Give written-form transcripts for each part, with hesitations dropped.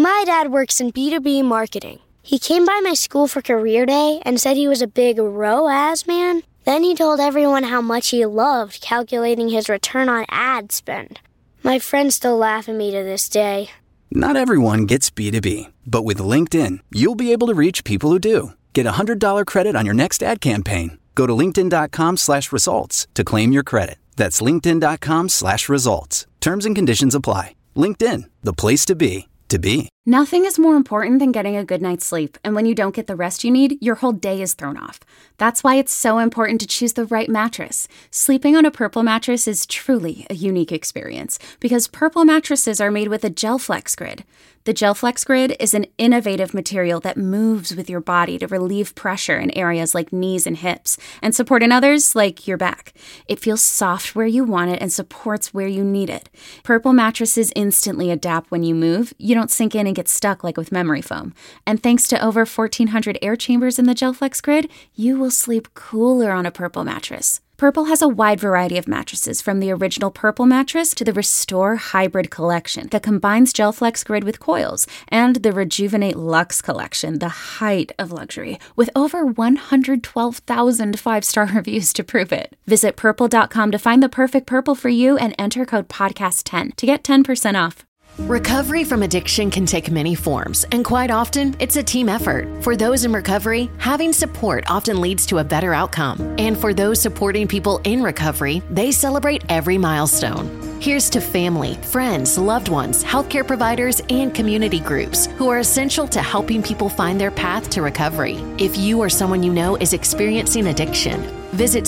My dad works in B2B marketing. He came by my school for career day and said he was a big ROAS man. Then he told everyone how much he loved calculating his return on ad spend. My friends still laugh at me to this day. Not everyone gets B2B, but with LinkedIn, you'll be able to reach people who do. Get a $100 credit on your next ad campaign. Go to linkedin.com/results to claim your credit. That's linkedin.com/results. Terms and conditions apply. LinkedIn, the place to be, to be. Nothing is more important than getting a good night's sleep, and when you don't get the rest you need, your whole day is thrown off. That's why it's so important to choose the right mattress. Sleeping on a Purple mattress is truly a unique experience, because Purple mattresses are made with a GelFlex Grid. The GelFlex Grid is an innovative material that moves with your body to relieve pressure in areas like knees and hips, and support in others like your back. It feels soft where you want it and supports where you need it. Purple mattresses instantly adapt when you move. You don't sink in and get stuck like with memory foam. And thanks to over 1,400 air chambers in the GelFlex Grid, you will sleep cooler on a Purple mattress. Purple has a wide variety of mattresses, from the original Purple mattress to the Restore Hybrid collection that combines GelFlex Grid with coils, and the Rejuvenate Luxe collection, the height of luxury, with over 112,000 five-star reviews to prove it. Visit purple.com to find the perfect Purple for you and enter code podcast10 to get 10% off. Recovery from addiction can take many forms, and quite often, it's a team effort. For those in recovery, having support often leads to a better outcome. And for those supporting people in recovery, they celebrate every milestone. Here's to family, friends, loved ones, healthcare providers, and community groups who are essential to helping people find their path to recovery. If you or someone you know is experiencing addiction, visit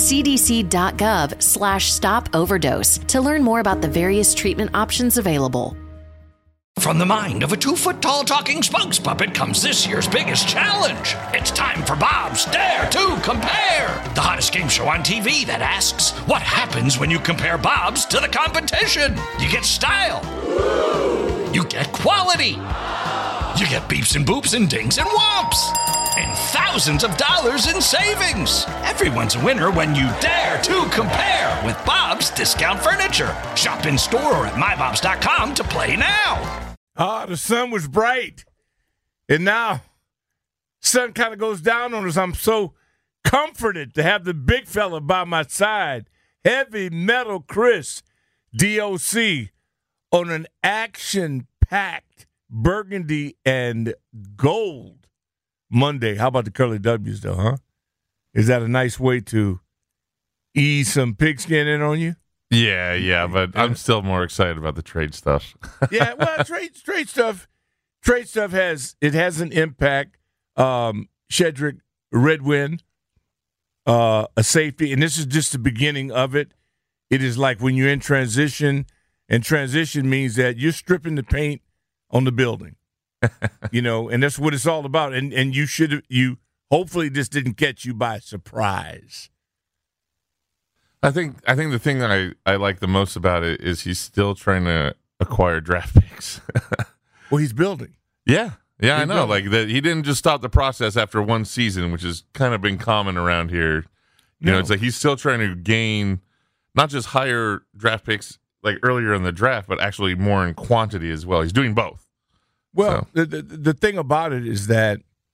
cdc.gov/stop-overdose to learn more about the various treatment options available. From the mind of a 2-foot-tall talking spokes puppet comes this year's biggest challenge. It's time for Bob's Dare to Compare, the hottest game show on TV that asks, what happens when you compare Bob's to the competition? You get style. You get quality. You get beeps and boops and dings and whomps. And thousands of dollars in savings. Everyone's a winner when you dare to compare with Bob's Discount Furniture. Shop in store or at mybobs.com to play now. The sun was bright, and now sun kind of goes down on us. I'm so comforted to have the big fella by my side, Heavy Metal Chris, DOC, on an action-packed burgundy and gold Monday. How about the curly W's, though, huh? Is that a nice way to ease some pigskin in on you? Yeah, but I'm still more excited about the trade stuff. Yeah, well, trade stuff has an impact. Shedrick Redwin, a safety, and this is just the beginning of it. It is like when you're in transition, and transition means that you're stripping the paint on the building, and that's what it's all about. And you hopefully this didn't catch you by surprise. I think the thing that I like the most about it is he's still trying to acquire draft picks. Well, he's building. Yeah, I know. Building. Like that, he didn't just stop the process after one season, which has kind of been common around here. You know, it's like he's still trying to gain not just higher draft picks like earlier in the draft, but actually more in quantity as well. He's doing both. Well, the thing about it is that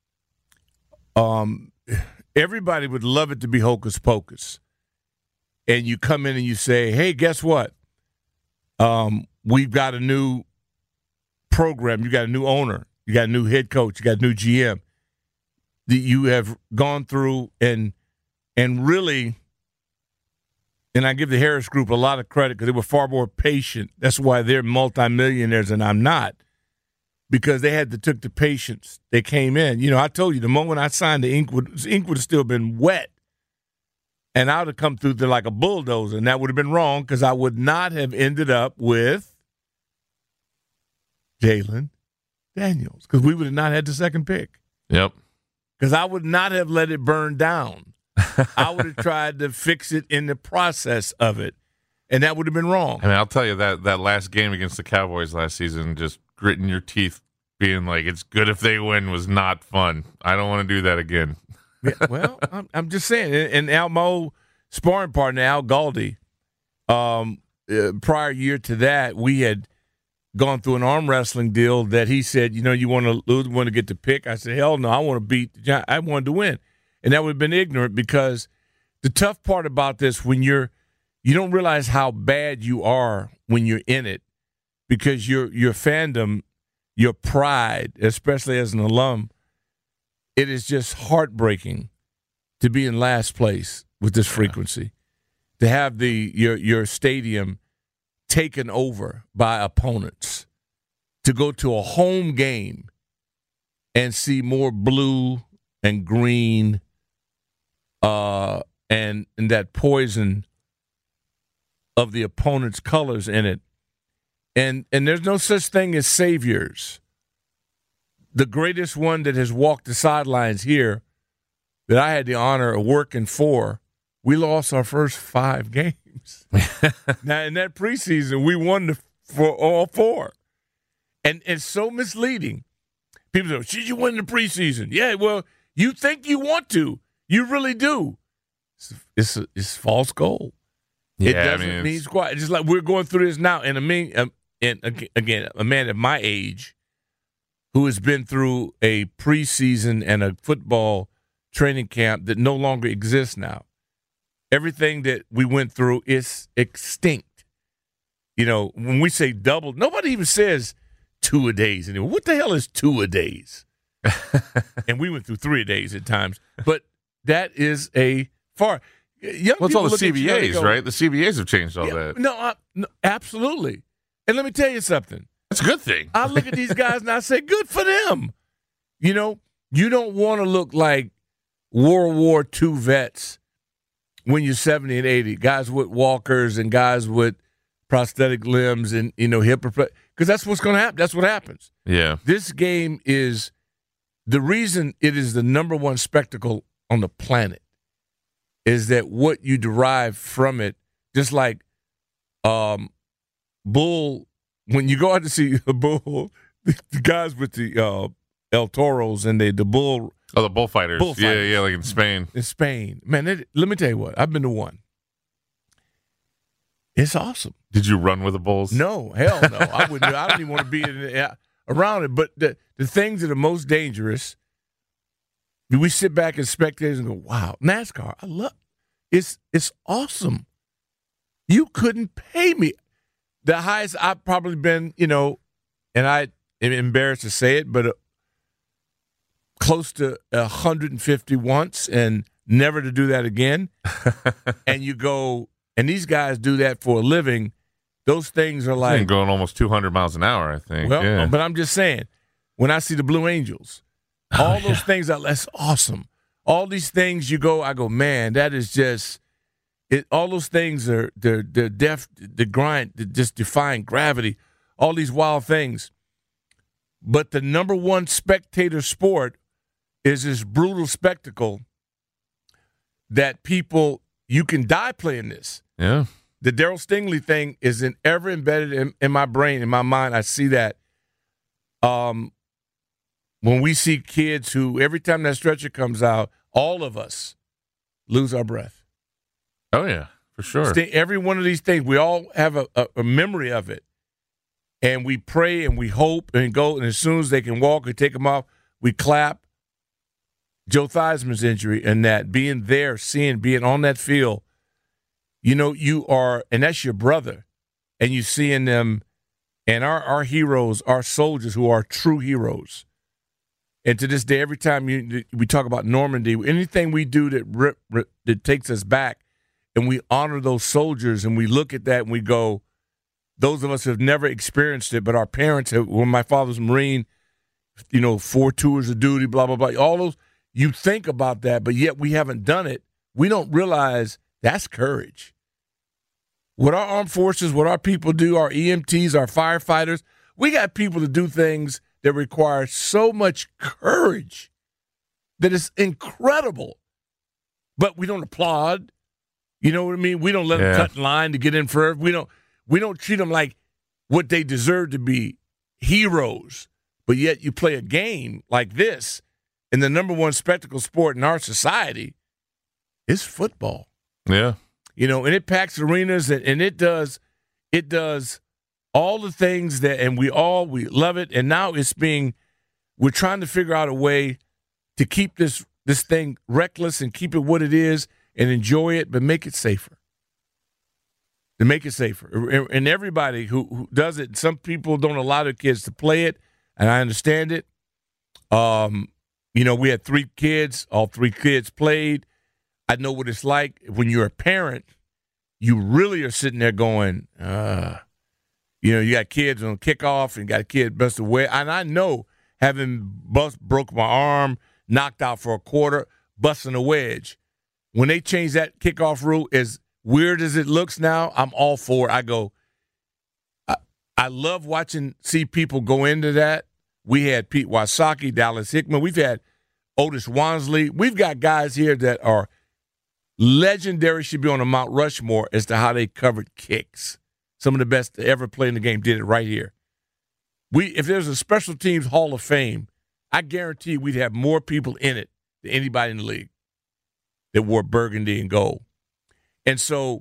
everybody would love it to be hocus pocus. And you come in and you say, hey, guess what? We've got a new program. You got a new owner. You got a new head coach. You got a new GM. You have gone through and really, and I give the Harris Group a lot of credit because they were far more patient. That's why they're multimillionaires and I'm not, because they took the patience. They came in. I told you the moment I signed the ink would have still been wet. And I would have come through there like a bulldozer, and that would have been wrong because I would not have ended up with Jalen Daniels because we would have not had the second pick. Yep. Because I would not have let it burn down. I would have tried to fix it in the process of it, and that would have been wrong. I mean, I'll tell you that last game against the Cowboys last season, just gritting your teeth, being like, it's good if they win was not fun. I don't want to do that again. Yeah, well, I'm just saying, and my old sparring partner, Al Galdi, prior year to that, we had gone through an arm wrestling deal that he said, you want to lose, want to get the pick. I said, hell no, I want to beat the Giants. I wanted to win. And that would have been ignorant, because the tough part about this, when you don't realize how bad you are when you're in it, because your fandom, your pride, especially as an alum, it is just heartbreaking to be in last place with this frequency, to have your stadium taken over by opponents, to go to a home game and see more blue and green and that poison of the opponent's colors in it. And there's no such thing as saviors. The greatest one that has walked the sidelines here that I had the honor of working for, we lost our first 5 games. Now, in that preseason, we won for all 4. And it's so misleading. People say, should you win the preseason? Yeah, well, you think you want to. You really do. It's false goal. Yeah, it doesn't mean squat. It's just like we're going through this now. And again, a man at my age who has been through a preseason and a football training camp that no longer exists now. Everything that we went through is extinct. When we say double, nobody even says 2-a-days anymore. What the hell is 2-a-days? And we went through 3-a-days at times. But that is a far. It's all the CBAs, right? The CBAs have changed all that. No, absolutely. And let me tell you something. That's a good thing. I look at these guys and I say, good for them. You don't want to look like World War II vets when you're 70 and 80, guys with walkers and guys with prosthetic limbs and, hip replacement, because that's what's going to happen. That's what happens. Yeah. This game is the reason it is the number one spectacle on the planet is that what you derive from it, just like bull, when you go out to see a bull, the guys with the El Toros and the bull. Oh, the bullfighters. Yeah, like in Spain. In Spain. Man, let me tell you what. I've been to one. It's awesome. Did you run with the bulls? No, hell no. I wouldn't. I don't even want to be around it. But the things that are most dangerous, we sit back as spectators and go, wow, NASCAR, I love it. It's awesome. You couldn't pay me. The highest I've probably been, and I am embarrassed to say it, but close to 150 once, and never to do that again. And you go, and these guys do that for a living. Those things are like going almost 200 miles an hour, I think. Well, yeah. But I'm just saying, when I see the Blue Angels, all those things that's awesome. All these things you go, I go, man, that is just it. All those things they're the grind, they're just defying gravity. All these wild things, but the number one spectator sport is this brutal spectacle that you can die playing this. Yeah. The Darryl Stingley thing is ever embedded in my brain, in my mind. I see that. When we see kids who, every time that stretcher comes out, all of us lose our breath. Oh, yeah, for sure. Every one of these things, we all have a memory of it. And we pray and we hope and go, and as soon as they can walk or take them off, we clap. Joe Theismann's injury and that, being there, being on that field, you are, and that's your brother, and you seeing them, and our heroes, our soldiers who are true heroes. And to this day, every time we talk about Normandy, anything we do that takes us back, and we honor those soldiers, and we look at that and we go, those of us who have never experienced it, but our parents have, when my father's a Marine, 4 tours of duty, blah, blah, blah, all those, you think about that, but yet we haven't done it. We don't realize that's courage. What our armed forces, what our people do, our EMTs, our firefighters, we got people to do things that require so much courage that it's incredible. But we don't applaud. You know what I mean? We don't let them cut in line to get in first. We don't treat them like what they deserve to be, heroes. But yet you play a game like this, and the number one spectacle sport in our society is football. Yeah. And it packs arenas, and it does all the things that, and we love it. And now we're trying to figure out a way to keep this thing reckless and keep it what it is and enjoy it, but make it safer. To make it safer. And everybody who does it, some people don't allow their kids to play it, and I understand it. We had 3 kids. All 3 kids played. I know what it's like. When you're a parent, you really are sitting there going, you got kids on kickoff and got a kid busted away. And I know having broke my arm, knocked out for a quarter, busting a wedge. When they change that kickoff rule, as weird as it looks now, I'm all for it. I go, I love see people go into that. We had Pete Wysocki, Dallas Hickman. We've had Otis Wansley. We've got guys here that are legendary, should be on a Mount Rushmore as to how they covered kicks. Some of the best to ever play in the game did it right here. If there's a special teams Hall of Fame, I guarantee we'd have more people in it than anybody in the league that wore burgundy and gold. And so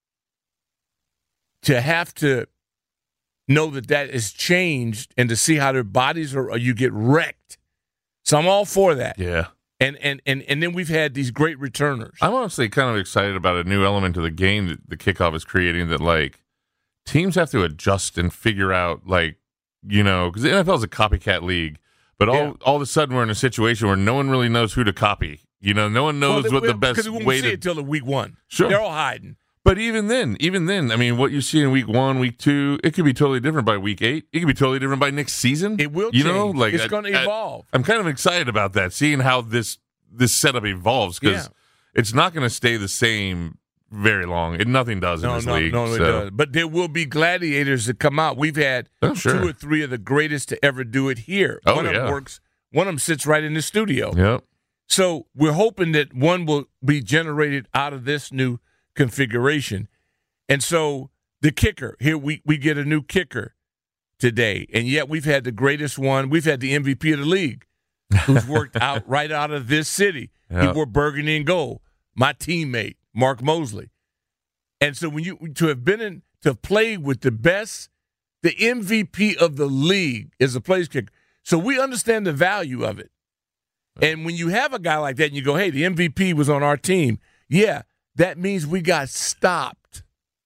to have to know that is changed and to see how their bodies you get wrecked. So I'm all for that. Yeah. And then we've had these great returners. I'm honestly kind of excited about a new element to the game that the kickoff is creating, that like teams have to adjust and figure out, like, because the NFL is a copycat league, but all of a sudden we're in a situation where no one really knows who to copy. No one knows what the best way to. Because we won't see it until the week 1. Sure. They're all hiding. But even then, I mean, what you see in week 1, week 2, it could be totally different by week 8. It could be totally different by next season. It will change. It's going to evolve. I'm kind of excited about that, seeing how this setup evolves, because it's not going to stay the same very long. Nothing does in this league. No, it does. But there will be gladiators that come out. We've had 2 or 3 of the greatest to ever do it here. One of them works. One of them sits right in the studio. Yep. So we're hoping that one will be generated out of this new configuration. And so the kicker, here we get a new kicker today. And yet we've had the greatest one. We've had the MVP of the league who's worked out right out of this city. He wore burgundy and gold. My teammate, Mark Mosley. And so when to have played with the best, the MVP of the league is a place kicker. So we understand the value of it. And when you have a guy like that and you go, hey, the MVP was on our team, that means we got stopped.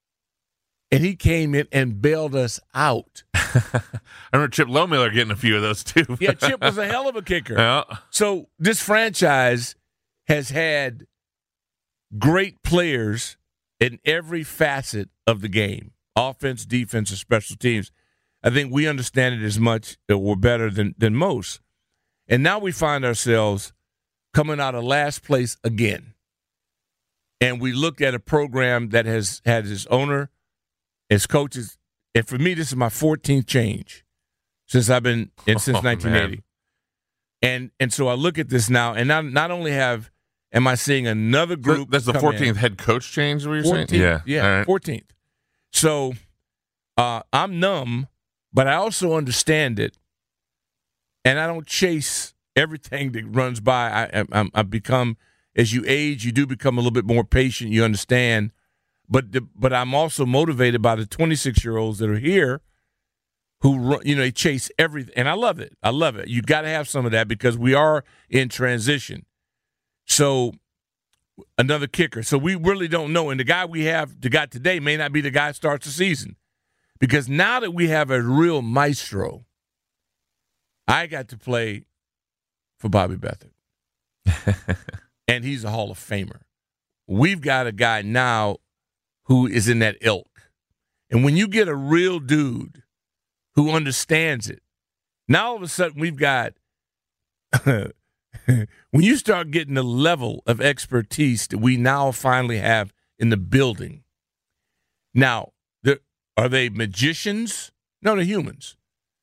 And he came in and bailed us out. I remember Chip Lohmiller getting a few of those too. Yeah, Chip was a hell of a kicker. Yeah. So this franchise has had great players in every facet of the game, offense, defense, and special teams. I think we understand it as much or better than most. And now we find ourselves coming out of last place again. And we looked at a program that has had its owner, its coaches, and for me, this is my 14th change since I've been in since 1980. And so I look at this now, and not only am I seeing another group. That's the 14th head coach change, what you're 14th, saying? Yeah, right. 14th. So I'm numb, but I also understand it. And I don't chase everything that runs by. I become, as you age, you do become a little bit more patient. You understand. But I'm also motivated by the 26-year-olds that are here who, they chase everything. And I love it. I love it. You got to have some of that because we are in transition. So another kicker. So we really don't know. And the guy we have, the guy today, may not be the guy that starts the season. Because now that we have a real maestro, I got to play for Bobby Beathard. And he's a Hall of Famer. We've got a guy now who is in that ilk. And when you get a real dude who understands it, now all of a sudden we've got, when you start getting the level of expertise that we now finally have in the building. Now, are they magicians? No, they're humans.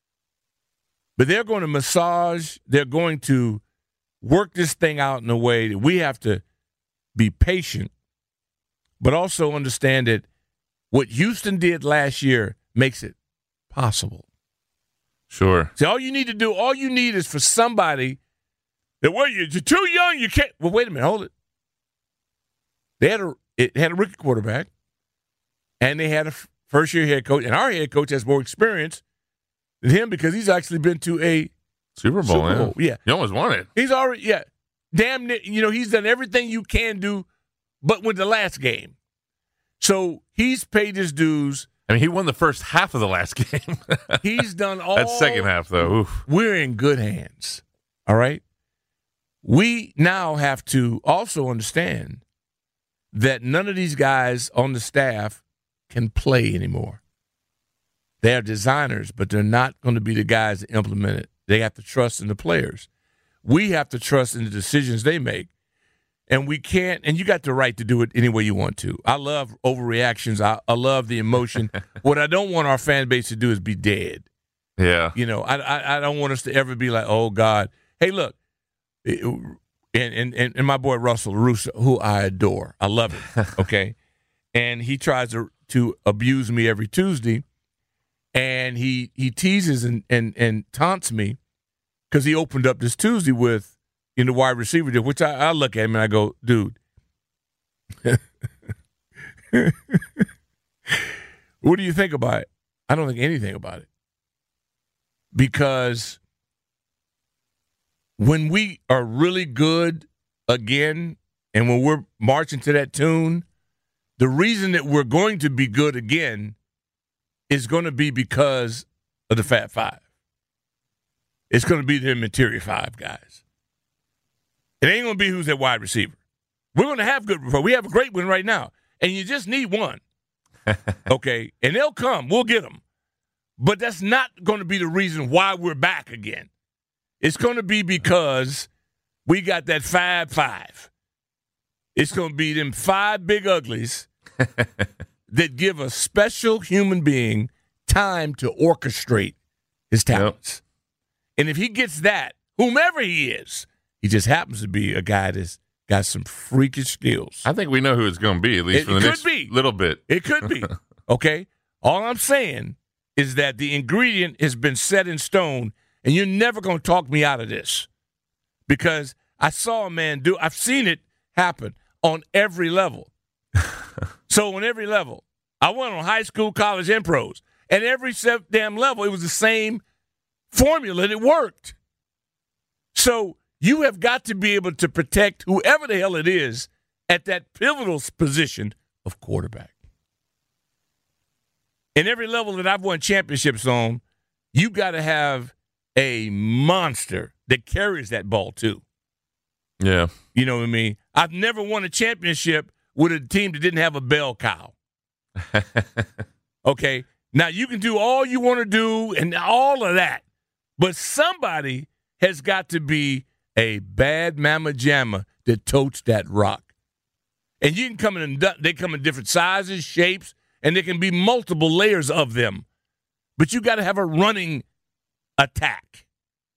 But they're going to massage, they're going to work this thing out in a way that we have to be patient, but also understand that what Houston did last year makes it possible. Sure. See, all you need is for somebody that, well, you're too young, you can't. Well, wait a minute, hold it. It had a rookie quarterback, and they had a first-year head coach, and our head coach has more experience than him because he's actually been to a Super Bowl. Yeah. He almost won it. He's already, damn near, he's done everything you can do, but with the last game. So he's paid his dues. I mean, he won the first half of the last game. He's done all. That second half, though. Oof. We're in good hands. All right? We now have to also understand that none of these guys on the staff can play anymore. They are designers, but they're not going to be the guys that implement it. They have to trust in the players. We have to trust in the decisions they make. And we can't, and you got the right to do it any way you want to. I love overreactions. I love the emotion. What I don't want our fan base to do is be dead. Yeah. I don't want us to ever be like, oh, God. Hey, look, and my boy Russell Russo, who I adore. I love it, okay? And he tries to abuse me every Tuesday, and he teases and taunts me because he opened up this Tuesday with, in the wide receiver deal, which I look at him and I go, dude, what do you think about it? I don't think anything about it. Because when we are really good again and when we're marching to that tune, the reason that we're going to be good again is going to be because of the Fat Five. It's going to be the interior five guys. It ain't going to be who's at wide receiver. We're going to have good. We have a great one right now, and you just need one. Okay? And they'll come. We'll get them. But that's not going to be the reason why we're back again. It's going to be because we got that 5-5. It's going to be them 5 big uglies that give a special human being time to orchestrate his talents. Yep. And if he gets that, whomever he is, he just happens to be a guy that's got some freakish skills. I think we know who it's going to be, at least for the next little bit. It could be. Okay? All I'm saying is that the ingredient has been set in stone, and you're never going to talk me out of this. Because I saw a man I've seen it happen on every level. So on every level. I went on high school, college, and pros. And every damn level, it was the same formula that worked. So you have got to be able to protect whoever the hell it is at that pivotal position of quarterback. In every level that I've won championships on, you got to have a monster that carries that ball too. Yeah. You know what I mean? I've never won a championship with a team that didn't have a bell cow. Okay? Now, you can do all you want to do and all of that, but somebody has got to be a bad mama jamma that totes that rock. And you can come in, they come in different sizes, shapes, and there can be multiple layers of them. But you got to have a running attack.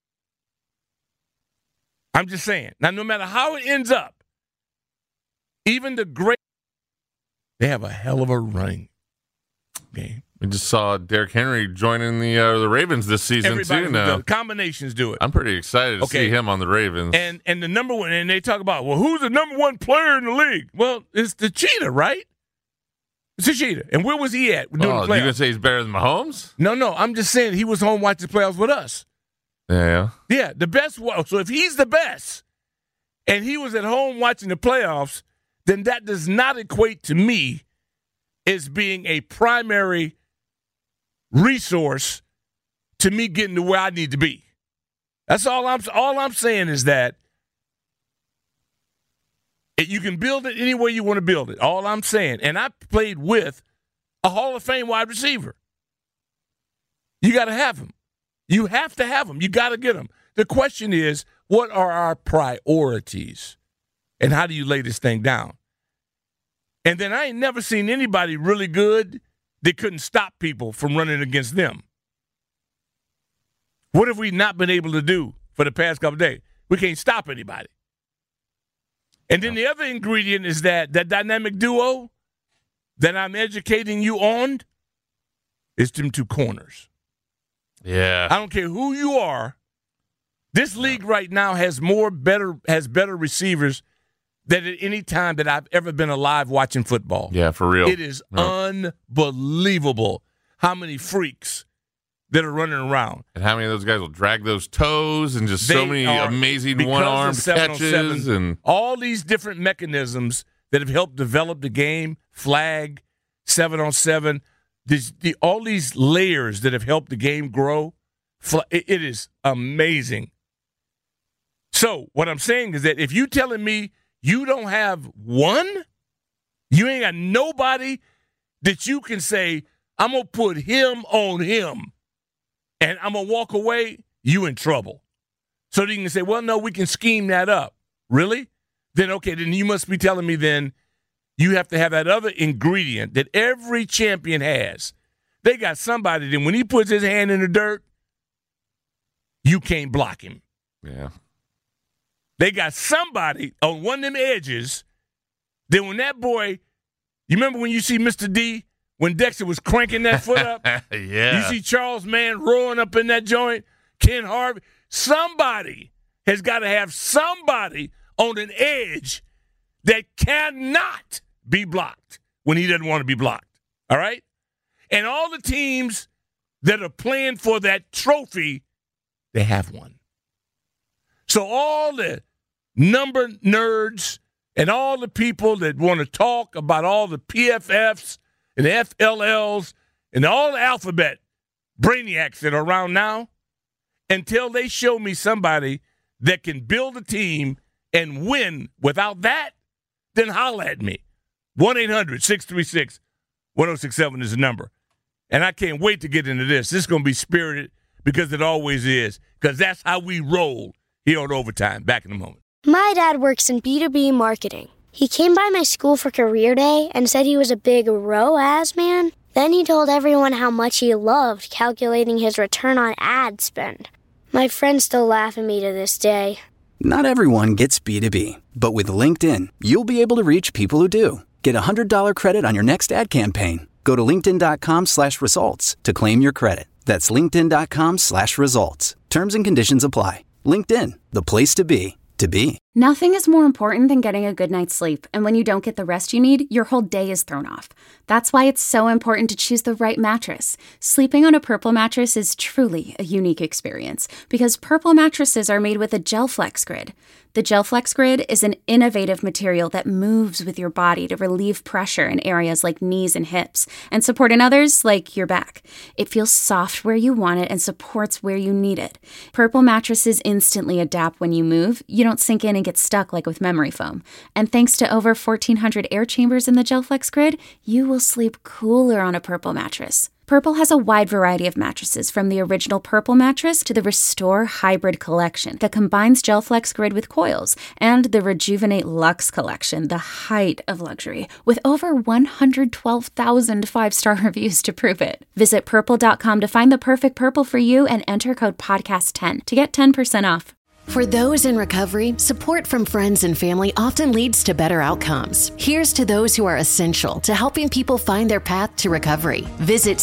I'm just saying. Now, no matter how it ends up, even the great, they have a hell of a running game. We just saw Derrick Henry joining the Ravens this season. Everybody too now. Combinations do it. I'm pretty excited to see him on the Ravens. And the number one, and they talk about, well, who's the number one player in the league? Well, it's the cheetah, right? It's a cheetah. And where was he at during the playoffs? You going to say he's better than Mahomes? No. I'm just saying he was home watching the playoffs with us. Yeah. Yeah, the best. So if he's the best and he was at home watching the playoffs, then that does not equate to me as being a primary resource to me getting to where I need to be. That's all I'm saying is that you can build it any way you want to build it. All I'm saying. And I played with a Hall of Fame wide receiver. You got to have him. You have to have him. You got to get him. The question is, what are our priorities? And how do you lay this thing down? And then I ain't never seen anybody really good that couldn't stop people from running against them. What have we not been able to do for the past couple of days? We can't stop anybody. And then the other ingredient is that dynamic duo that I'm educating you on is them two corners. Yeah. I don't care who you are. This league right now has better receivers than at any time that I've ever been alive watching football. Yeah, for real. It is unbelievable how many freaks that are running around. And how many of those guys will drag those toes and just so many amazing one-armed catches. And all these different mechanisms that have helped develop the game, flag, 7-on-7, all these layers that have helped the game grow, it is amazing. So what I'm saying is that if you telling me you don't have one, you ain't got nobody that you can say, I'm going to put him on him and I'm going to walk away, you in trouble. So you can say, well, no, we can scheme that up. Really? Then, okay, then you must be telling me then you have to have that other ingredient that every champion has. They got somebody that when he puts his hand in the dirt, you can't block him. Yeah. They got somebody on one of them edges that when that boy, you remember when you see Mr. D, when Dexter was cranking that foot up? Yeah. You see Charles Mann roaring up in that joint, Ken Harvey. Somebody has got to have somebody on an edge that cannot be blocked when he doesn't want to be blocked. All right? And all the teams that are playing for that trophy, they have one. So all the number nerds and all the people that want to talk about all the PFFs and the FLLs and all the alphabet brainiacs that are around now, until they show me somebody that can build a team and win without that, then holler at me. 1-800-636-1067 is the number. And I can't wait to get into this. This is going to be spirited because it always is, because that's how we roll here on Overtime. Back in a moment. My dad works in B2B marketing. He came by my school for career day and said he was a big ROAS man. Then he told everyone how much he loved calculating his return on ad spend. My friends still laugh at me to this day. Not everyone gets B2B, but with LinkedIn, you'll be able to reach people who do. Get a $100 credit on your next ad campaign. Go to linkedin.com/results to claim your credit. That's linkedin.com/results. Terms and conditions apply. LinkedIn, the place to be, to be. Nothing is more important than getting a good night's sleep, and when you don't get the rest you need, your whole day is thrown off. That's why it's so important to choose the right mattress. Sleeping on a Purple mattress is truly a unique experience, because Purple mattresses are made with a GelFlex Grid. The GelFlex Grid is an innovative material that moves with your body to relieve pressure in areas like knees and hips, and support in others like your back. It feels soft where you want it and supports where you need it. Purple mattresses instantly adapt when you move. You don't sink in and get stuck like with memory foam. And thanks to over 1,400 air chambers in the GelFlex Grid, you will sleep cooler on a Purple mattress. Purple has a wide variety of mattresses, from the original Purple mattress to the Restore Hybrid collection that combines GelFlex Grid with coils, and the Rejuvenate Luxe collection, the height of luxury, with over 112,000 five-star reviews to prove it. Visit purple.com to find the perfect Purple for you and enter code podcast10 to get 10% off. For those in recovery, support from friends and family often leads to better outcomes. Here's to those who are essential to helping people find their path to recovery. Visit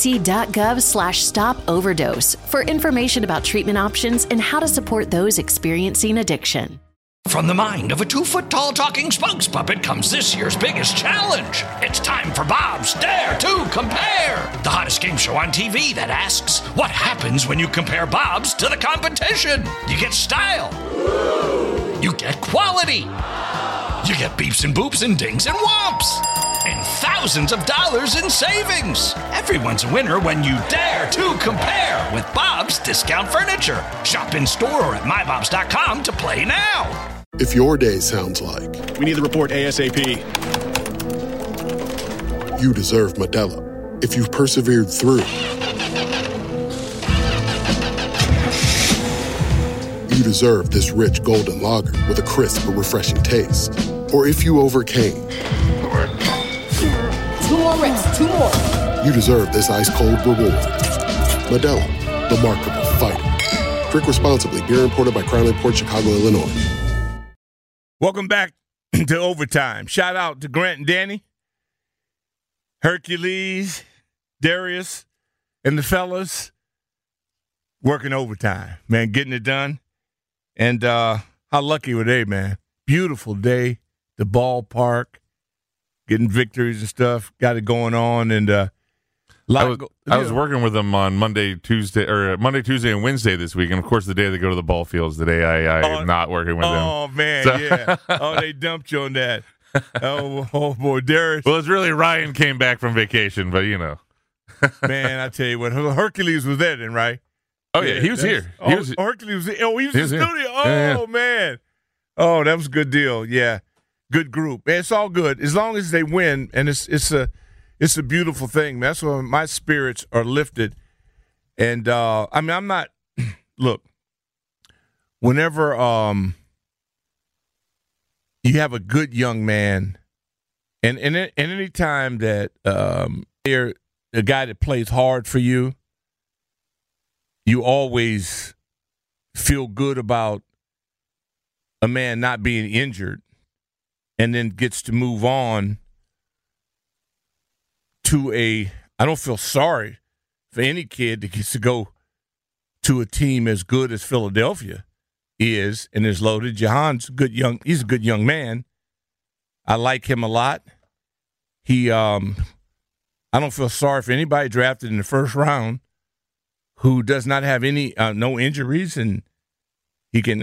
cdc.gov/stop-overdose for information about treatment options and how to support those experiencing addiction. From the mind of a 2-foot-tall talking spokes puppet comes this year's biggest challenge. It's time for Bob's Dare to Compare, the hottest game show on TV that asks, what happens when you compare Bob's to the competition? You get style. You get quality. You get beeps and boops and dings and whomps. And thousands of dollars in savings. Everyone's a winner when you dare to compare with Bob's Discount Furniture. Shop in store or at mybobs.com to play now. If your day sounds like, we need the report ASAP, you deserve Modelo. If you've persevered through, you deserve this rich golden lager with a crisp but refreshing taste. Or if you overcame, 2 more reps, 2 more. You deserve this ice-cold reward. Modelo, the Remarkable Fighter. Drink responsibly. Beer imported by Crown Imports, Chicago, Illinois. Welcome back to Overtime. Shout out to Grant and Danny, Hercules, Darius, and the fellas working overtime, man, getting it done. And how lucky were they, man? Beautiful day, the ballpark, getting victories and stuff. Got it going on, and I was working with them on Monday, Tuesday, and Wednesday this week, and of course, the day they go to the ball fields, the day I am not working with them. Oh man, so. Yeah. Oh, they dumped you on that. Oh boy, Darius. Well, it's really Ryan came back from vacation, but man, I tell you what, Hercules was there then, right? Oh yeah, he was here. Hercules was. Oh, he was in the studio. Oh man. Oh, that was a good deal. Yeah, good group. Man, it's all good as long as they win, and it's a beautiful thing. Man. That's why my spirits are lifted. And I'm not. Look, whenever you have a good young man, and any time that they're the guy that plays hard for you, you always feel good about a man not being injured and then gets to move on to I don't feel sorry for any kid that gets to go to a team as good as Philadelphia is and is loaded. Jahan's he's a good young man. I like him a lot. I don't feel sorry for anybody drafted in the first round who does not have any no injuries, and he can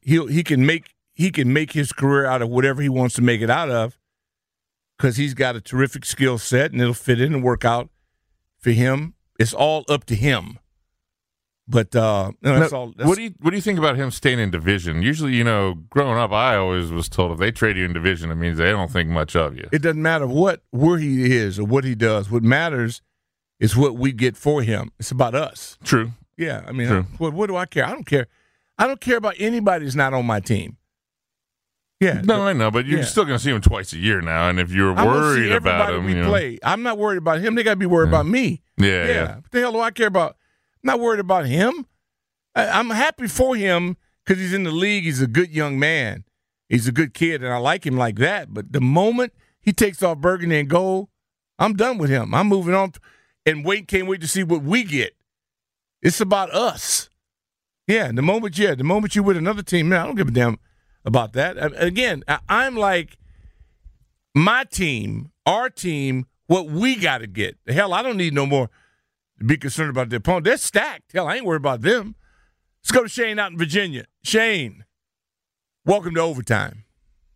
make his career out of whatever he wants to make it out of, because he's got a terrific skill set and it'll fit in and work out for him. It's all up to him. But that's all. What do you think about him staying in division? Usually, growing up, I always was told if they trade you in division, it means they don't think much of you. It doesn't matter where he is or what he does. What matters is what we get for him. It's about us. True. Yeah, I mean, what do I care? I don't care. I don't care about anybody that's not on my team. Yeah. No, I know, but you're still going to see him twice a year now, and if you're worried about him, play. I'm not worried about him. They got to be worried about me. Yeah. What the hell do I care about? I'm not worried about him. I'm happy for him because he's in the league. He's a good young man. He's a good kid, and I like him like that. But the moment he takes off burgundy and gold, I'm done with him. I'm moving on and can't wait to see what we get. It's about us. Yeah, the moment you're with another team, man, I don't give a damn about that. Again, I'm like my team, our team, what we got to get. Hell, I don't need no more to be concerned about the opponent. They're stacked. Hell, I ain't worried about them. Let's go to Shane out in Virginia. Shane, welcome to Overtime.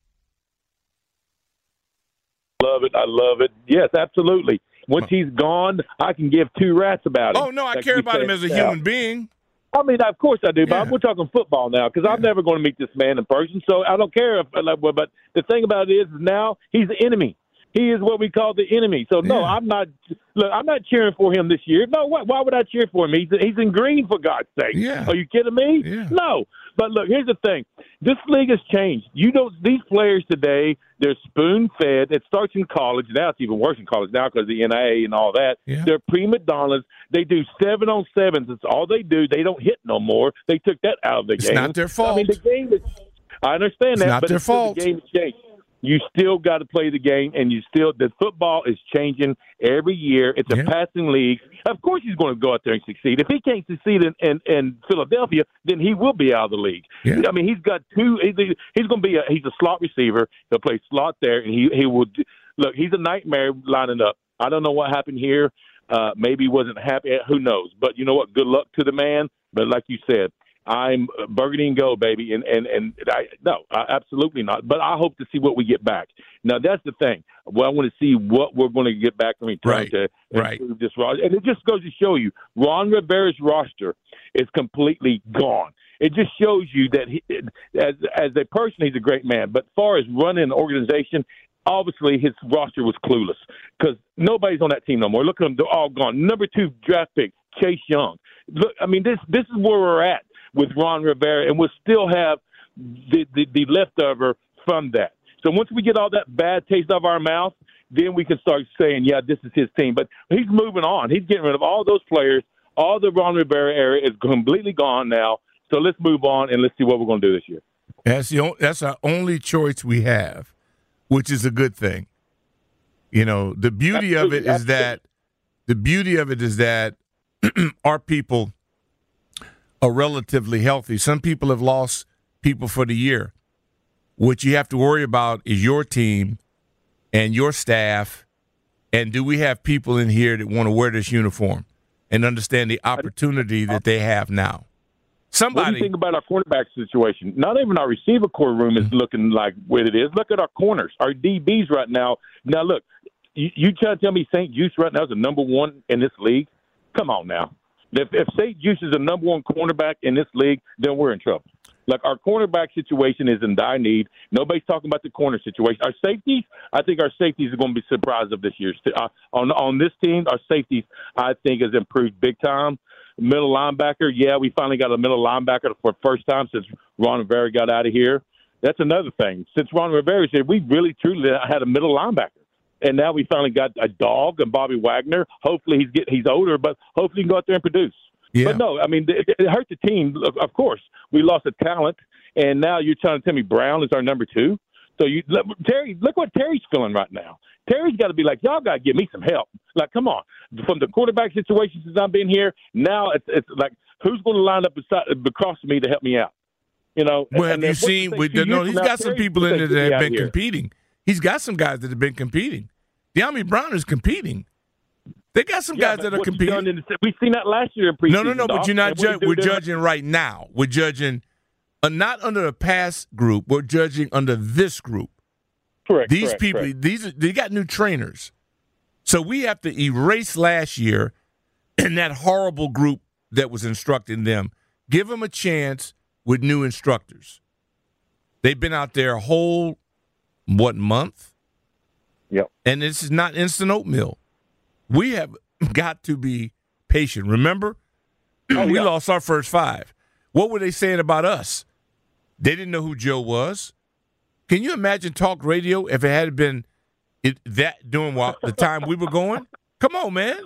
Love it. I love it. Yes, absolutely. Once he's gone, I can give two rats about him. Oh, no, I care about him as a human being. I mean, of course I do, but we're talking football now because I'm never going to meet this man in person, so I don't care. But the thing about it is now he's the enemy. He is what we call the enemy. So, no, I'm not cheering for him this year. No, why would I cheer for him? He's in green, for God's sake. Yeah. Are you kidding me? Yeah. No. But, look, here's the thing. This league has changed. These players today, they're spoon-fed. It starts in college. Now it's even worse in college now because of the NIA and all that. Yeah. They're prima donnas. They do 7-on-7s. That's all they do. They don't hit no more. They took that out of the game. It's not their fault. I mean, the game is – I understand that. It's not their fault. The game has changed. You still got to play the game, and the football is changing every year. It's a passing league. Of course he's going to go out there and succeed. If he can't succeed in Philadelphia, then he will be out of the league. Yeah. I mean, he's got two. He's going to be he's a slot receiver. He'll play slot there, and he will look. He's a nightmare lining up. I don't know what happened here. Maybe he wasn't happy. Who knows? But you know what? Good luck to the man. But like you said, I'm burgundy and gold, baby, and I absolutely not. But I hope to see what we get back. Now that's the thing. Well, I want to see what we're going to get back from return to improve this roster. And it just goes to show you, Ron Rivera's roster is completely gone. It just shows you that as a person, he's a great man. But as far as running an organization, obviously his roster was clueless because nobody's on that team no more. Look at them; they're all gone. Number 2 draft pick, Chase Young. Look, I mean, this is where we're at with Ron Rivera, and we'll still have the leftover from that. So once we get all that bad taste out of our mouth, then we can start saying, yeah, this is his team. But he's moving on. He's getting rid of all those players. All the Ron Rivera era is completely gone now. So let's move on and let's see what we're going to do this year. That's our only choice we have, which is a good thing. You know, the beauty of it is that our people are relatively healthy. Some people have lost people for the year. What you have to worry about is your team and your staff, and do we have people in here that want to wear this uniform and understand the opportunity that they have now? What do you think about our cornerback situation? Not even our receiver core room is looking like what it is. Look at our corners, our DBs right now. Now, look, you try to tell me St. Juste right now is the number one in this league? Come on now. If St. Juste is the number one cornerback in this league, then we're in trouble. Like, our cornerback situation is in dire need. Nobody's talking about the corner situation. Our safeties, I think our safeties are going to be surprised of this year's. On this team, our safeties, I think, has improved big time. Middle linebacker, yeah, we finally got a middle linebacker for the first time since Ron Rivera got out of here. That's another thing. Since Ron Rivera said, we really, truly had a middle linebacker. And now we finally got a dog and Bobby Wagner. Hopefully he's older, but hopefully he can go out there and produce. Yeah. But no, I mean, it hurt the team. Of course, we lost a talent, and now you're trying to tell me Brown is our number two. So Terry, look what Terry's feeling right now. Terry's got to be like, y'all got to give me some help. Like, come on. From the quarterback situation since I've been here, now it's like, who's going to line up across me to help me out? You know. Well, have you seen? He's got some people in there that have been competing. He's got some guys that have been competing. De'Ami Brown is competing. They got some guys that are competing. We've seen that last year in preseason. No, but you're not judging. We're judging right now. We're judging not under a past group. We're judging under this group. Correct. These people, they got new trainers. So we have to erase last year and that horrible group that was instructing them. Give them a chance with new instructors. They've been out there a whole, month? Yep. And this is not instant oatmeal. We have got to be patient. Remember, we lost our first 5. What were they saying about us? They didn't know who Joe was. Can you imagine talk radio if it had been during the time we were going? Come on, man.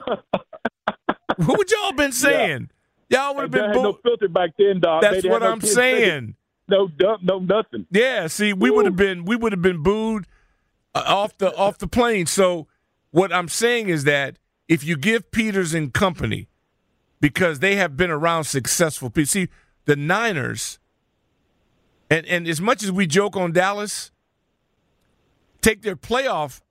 What would y'all been saying? Yeah. Y'all would have been no filter back then, dog. That's what I'm saying. No nothing. Yeah, see, we would have been booed off the plane. So what I'm saying is that if you give Peters and company, because they have been around successful people. See, the Niners, and as much as we joke on Dallas, take their playoff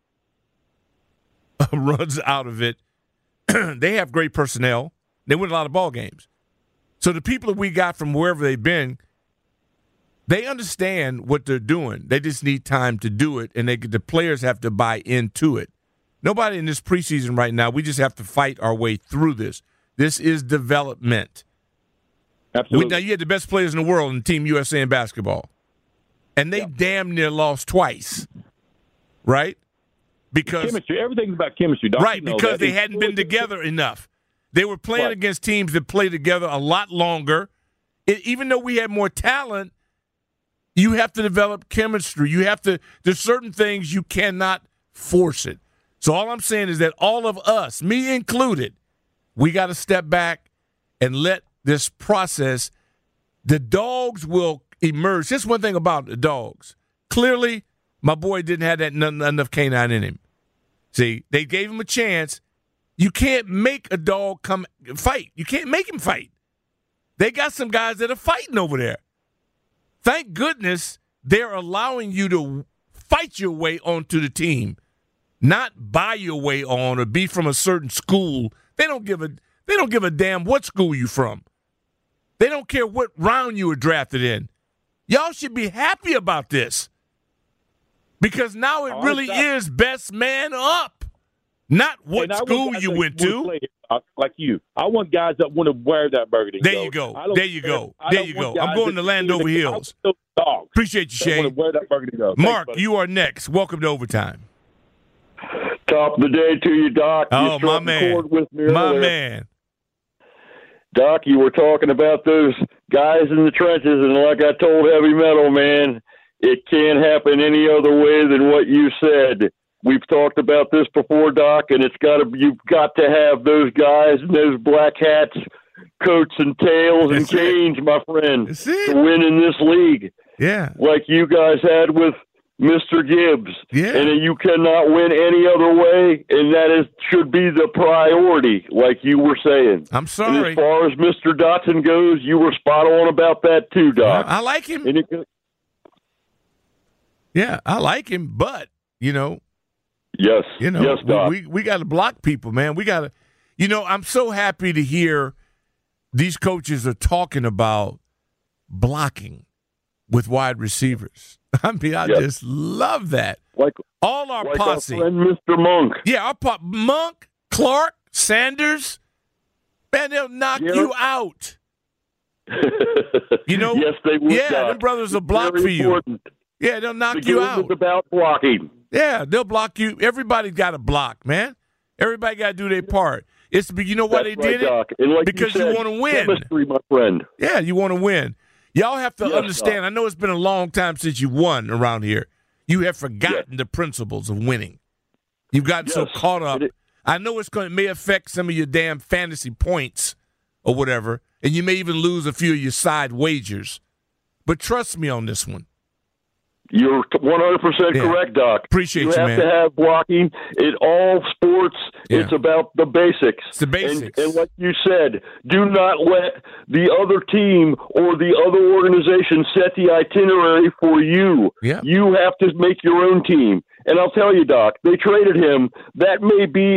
runs out of it. They have great personnel. They win a lot of ball games. So the people that we got from wherever they've been, they understand what they're doing. They just need time to do it, and the players have to buy into it. Nobody in this preseason right now, we just have to fight our way through this. This is development. Absolutely. Now, you had the best players in the world in Team USA in basketball, and they damn near lost twice, right? Because chemistry, everything's about chemistry, Doc. Right, because they hadn't been together enough. They were playing against teams that play together a lot longer. Even though we had more talent, you have to develop chemistry. There's certain things you cannot force it. So all I'm saying is that all of us, me included, we got to step back and let this process, the dogs will emerge. Just one thing about the dogs. Clearly, my boy didn't have that enough canine in him. See, they gave him a chance. You can't make a dog come fight. You can't make him fight. They got some guys that are fighting over there. Thank goodness they're allowing you to fight your way onto the team, not buy your way on or be from a certain school. They don't give a damn what school you from. They don't care what round you were drafted in. Y'all should be happy about this. Because now it really is best man up, not what school you went to. Like you. I want guys that want to wear that burgundy. There you go. There you go. I'm going to Landover Hills. Appreciate you, Shane. Want to wear that burgundy go. Mark, you are next. Welcome to Overtime. Top of the day to you, Doc. Oh, my man. My man. Doc, you were talking about those guys in the trenches, and like I told Heavy Metal, man, it can't happen any other way than what you said. We've talked about this before, Doc, and you've got to have those guys and those black hats, coats and tails and canes, my friend, to win in this league. Yeah. Like you guys had with Mr. Gibbs. Yeah. And you cannot win any other way, and that should be the priority, like you were saying. I'm sorry. And as far as Mr. Dotson goes, you were spot on about that too, Doc. I like him. Yeah, I like him, but, Yes, Doc. we got to block people, man. We got to, I'm so happy to hear these coaches are talking about blocking with wide receivers. I mean, I just love that. All our posse. Our friend Mr. Monk. Yeah, Monk, Clark, Sanders, man, they'll knock you out. Yes, they would. Yeah, them brothers will block for you. Yeah, they'll knock you out. It's about blocking. Yeah, they'll block you. Everybody got to block, man. Everybody got to do their part. You know why they did Doc. it? Because you want to win. Chemistry, my friend. Yeah, you want to win. Y'all have to understand. Doc. I know it's been a long time since you won around here. You have forgotten the principles of winning. You've gotten so caught up. I know it may affect some of your damn fantasy points or whatever, and you may even lose a few of your side wagers. But trust me on this one. You're 100% correct, Doc. Appreciate you, man. You have to have blocking in all sports. Yeah. It's about the basics. It's the basics. And like you said, do not let the other team or the other organization set the itinerary for you. Yeah. You have to make your own team. And I'll tell you, Doc, they traded him. That may be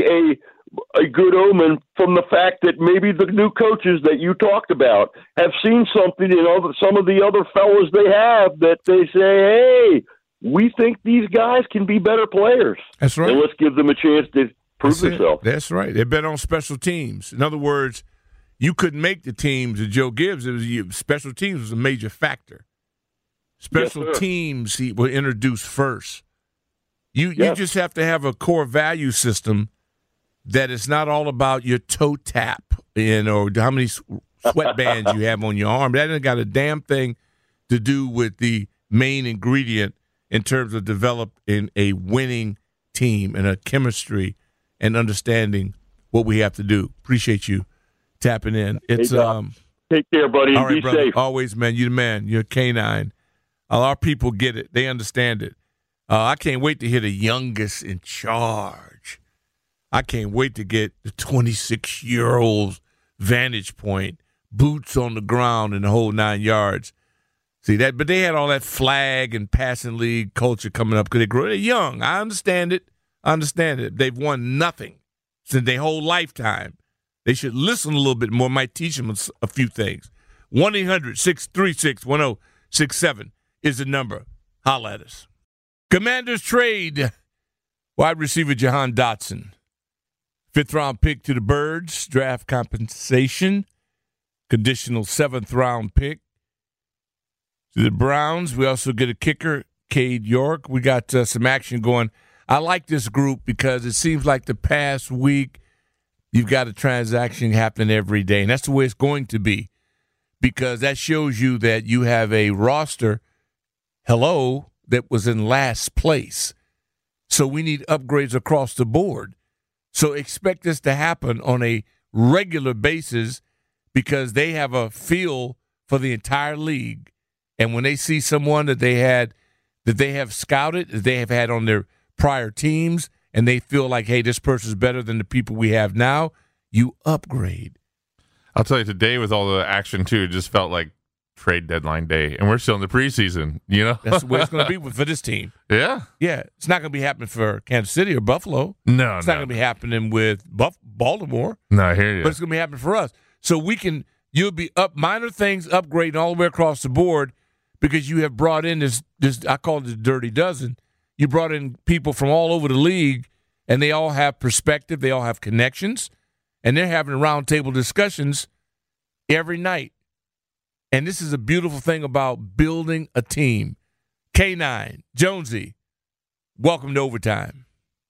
a good omen from the fact that maybe the new coaches that you talked about have seen something in some of the other fellas they have that they say, hey, we think these guys can be better players. That's right. And let's give them a chance to prove themselves. That's right. They bet on special teams. In other words, you couldn't make the teams that Joe Gibbs. Special teams was a major factor. Special teams were introduced first. You just have to have a core value system that it's not all about your toe tap or how many sweatbands you have on your arm. That ain't got a damn thing to do with the main ingredient in terms of developing a winning team and a chemistry and understanding what we have to do. Appreciate you tapping in. It's take care, buddy. All right, be brother. safe. Always, man. You're the man. You're a canine. Our people get it. They understand it. I can't wait to hear the youngest in charge. I can't wait to get the 26-year-old's vantage point, boots on the ground and the whole 9 yards. See that? But they had all that flag and passing league culture coming up because they're young. I understand it. They've won nothing since their whole lifetime. They should listen a little bit more. Might teach them a few things. 1-800-636-1067 is the number. Holla at us. Commanders trade wide receiver Jahan Dotson. 5th-round pick to the Birds, draft compensation, conditional 7th-round pick to the Browns. We also get a kicker, Cade York. We got some action going. I like this group because it seems like the past week you've got a transaction happening every day, and that's the way it's going to be because that shows you that you have a roster, that was in last place. So we need upgrades across the board. So expect this to happen on a regular basis because they have a feel for the entire league. And when they see someone that they have scouted, that they have had on their prior teams, and they feel like, hey, this person's better than the people we have now, you upgrade. I'll tell you, today with all the action, too, it just felt like trade deadline day, and we're still in the preseason, That's the way it's going to be for this team. Yeah. Yeah. It's not going to be happening for Kansas City or Buffalo. No, It's not going to be happening with Baltimore. No, I hear you. But it's going to be happening for us. So you'll be up minor things, upgrading all the way across the board because you have brought in this I call it the dirty dozen. You brought in people from all over the league, and they all have perspective. They all have connections, and they're having roundtable discussions every night. And this is a beautiful thing about building a team. K9, Jonesy, welcome to Overtime.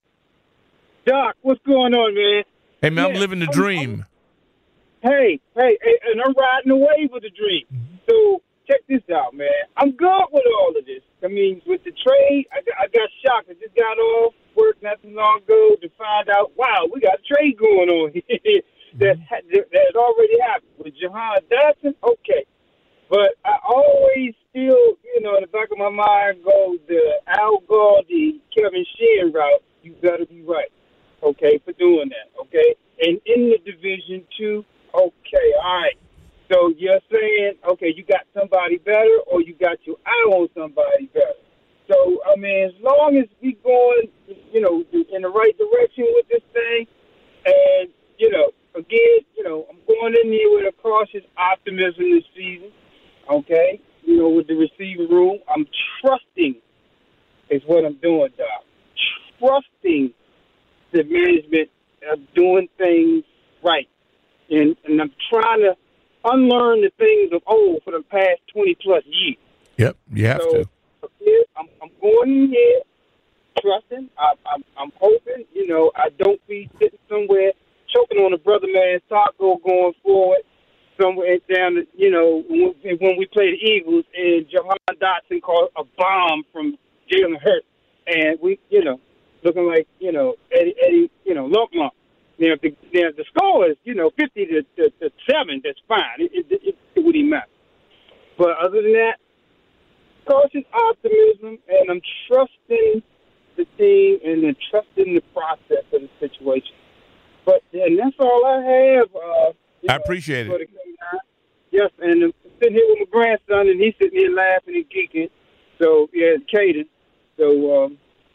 Doc, what's going on, man? Hey, man, I'm living the dream. Hey, and I'm riding away with the dream. So check this out, man. I'm good with all of this. I mean, with the trade, I got shocked. I just got off work not too long ago to find out, wow, we got a trade going on here that already happened. With Jahan Dotson, okay. But I always still, in the back of my mind go the Al Galdi, Kevin Sheehan route. You got to be right, okay, for doing that, okay? And in the Division II, okay, all right. So you're saying, okay, you got somebody better or you got your eye on somebody better. So, I mean, as long as we going, you know, in the right direction with this thing, and, you know, again, you know, I'm going in here with a cautious optimism this season, okay? You know, with the receiver room, I'm trusting is what I'm doing, Doc. Trusting the management of doing things right. And I'm trying to unlearn the things of old for the past 20-plus years. Yep, you have to. I'm going in here trusting. I'm hoping, you know, I don't be sitting somewhere choking on a brother man's taco going forward somewhere down, you know, when we play the Eagles and Jahan Dotson caught a bomb from Jalen Hurts, and we, you know, looking like, you know, Eddie, you know, lump. Now, if the score is, you know, 50 to 7, that's fine. It wouldn't matter. But other than that, cautious optimism, and I'm trusting the team and then trusting the process of the situation. And that's all I have. I appreciate it. Yes, and I'm sitting here with my grandson, and he's sitting here laughing and geeking. So, yeah, Caden. So,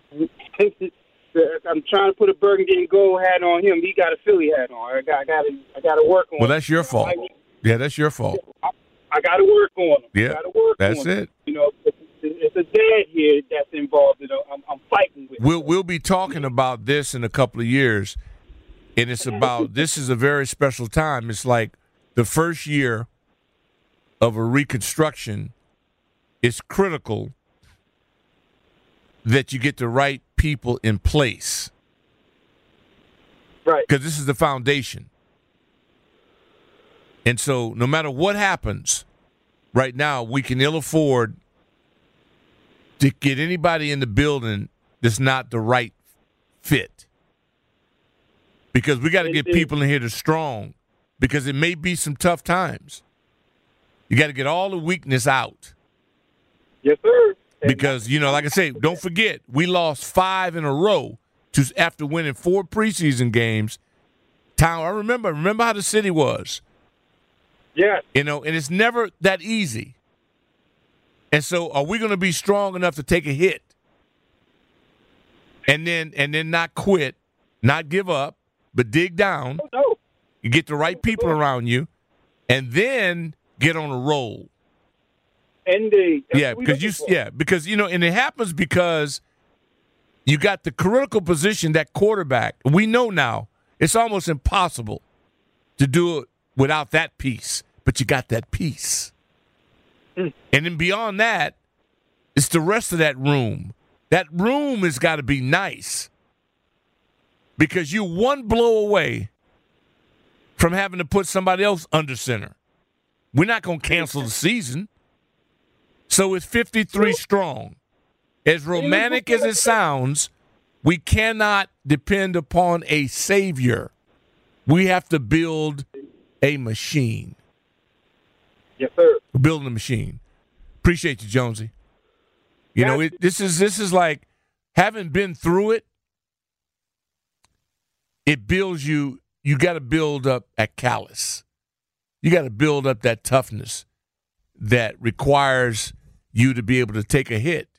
I'm trying to put a burgundy and gold hat on him. He got a Philly hat on. I got to work on. Well, that's your fault. Yeah, that's your fault. I got to work on him. Yeah, that's it. You know, it's a dad here that's involved. You know, I'm fighting with. We'll be talking about this in a couple of years, and it's about this is a very special time. It's like the first year of a reconstruction. It's critical that you get the right people in place. Right. Because this is the foundation. And so no matter what happens, right now we can ill afford to get anybody in the building that's not the right fit. Because we got to get people in here that's strong. Because it may be some tough times. You got to get all the weakness out. Yes, sir. Because, you know, like I say, don't forget, we lost 5 in a row after winning 4 preseason games. I remember how the city was. Yeah. You know, and it's never that easy. And so are we going to be strong enough to take a hit and then not quit, not give up, but dig down? Oh, no. You get the right people around you and then get on a roll. Indeed. Because you know, and it happens because you got the critical position, that quarterback. We know now it's almost impossible to do it without that piece, but you got that piece. And then beyond that, it's the rest of that room. That room has got to be nice because you're one blow away from having to put somebody else under center. We're not going to cancel the season. So it's 53 strong. As romantic as it sounds, we cannot depend upon a savior. We have to build a machine. Yes, sir. We're building a machine. Appreciate you, Jonesy. You know, this is like, having been through it, it builds you. You got to build up that callous. You got to build up that toughness that requires you to be able to take a hit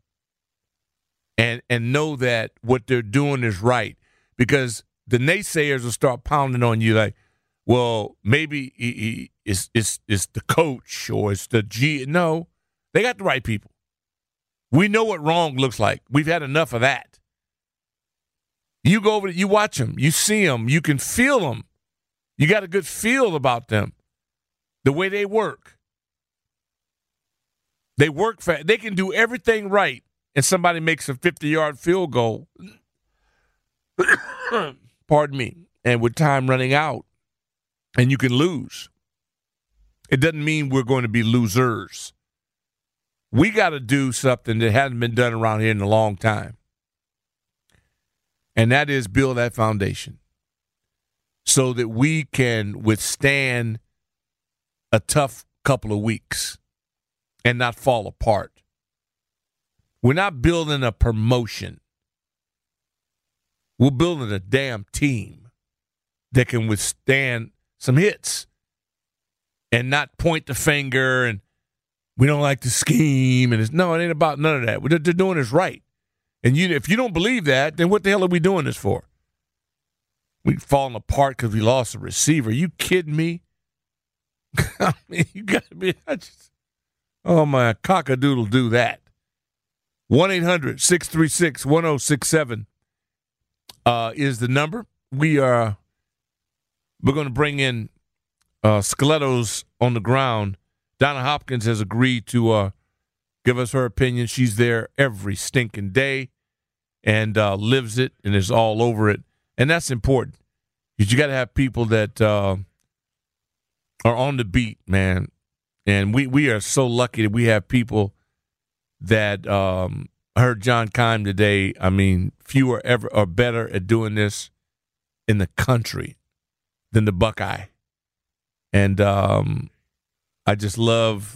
and know that what they're doing is right. Because the naysayers will start pounding on you like, well, maybe it's the coach or it's the G. No, they got the right people. We know what wrong looks like. We've had enough of that. You go over, you watch them, you see them, you can feel them. You got a good feel about them, the way they work. They work fast. They can do everything right, and somebody makes a 50-yard field goal. Pardon me. And with time running out, and you can lose. It doesn't mean we're going to be losers. We got to do something that hasn't been done around here in a long time, and that is build that foundation so that we can withstand a tough couple of weeks and not fall apart. We're not building a promotion. We're building a damn team that can withstand some hits and not point the finger. And we don't like to scheme. And it ain't about none of that. What they're doing is right. And if you don't believe that, then what the hell are we doing this for? We've fallen apart because we lost a receiver. You kidding me? I mean, you got to be. Oh, my cockadoodle do that. 1-800-636-1067 is the number. We're going to bring in Stilettos on the ground. Donna Hopkins has agreed to give us her opinion. She's there every stinking day and lives it and is all over it. And that's important because you got to have people that are on the beat, man. And we are so lucky that we have people that heard John Keim today. I mean, few are better at doing this in the country than the Buckeye. And I just love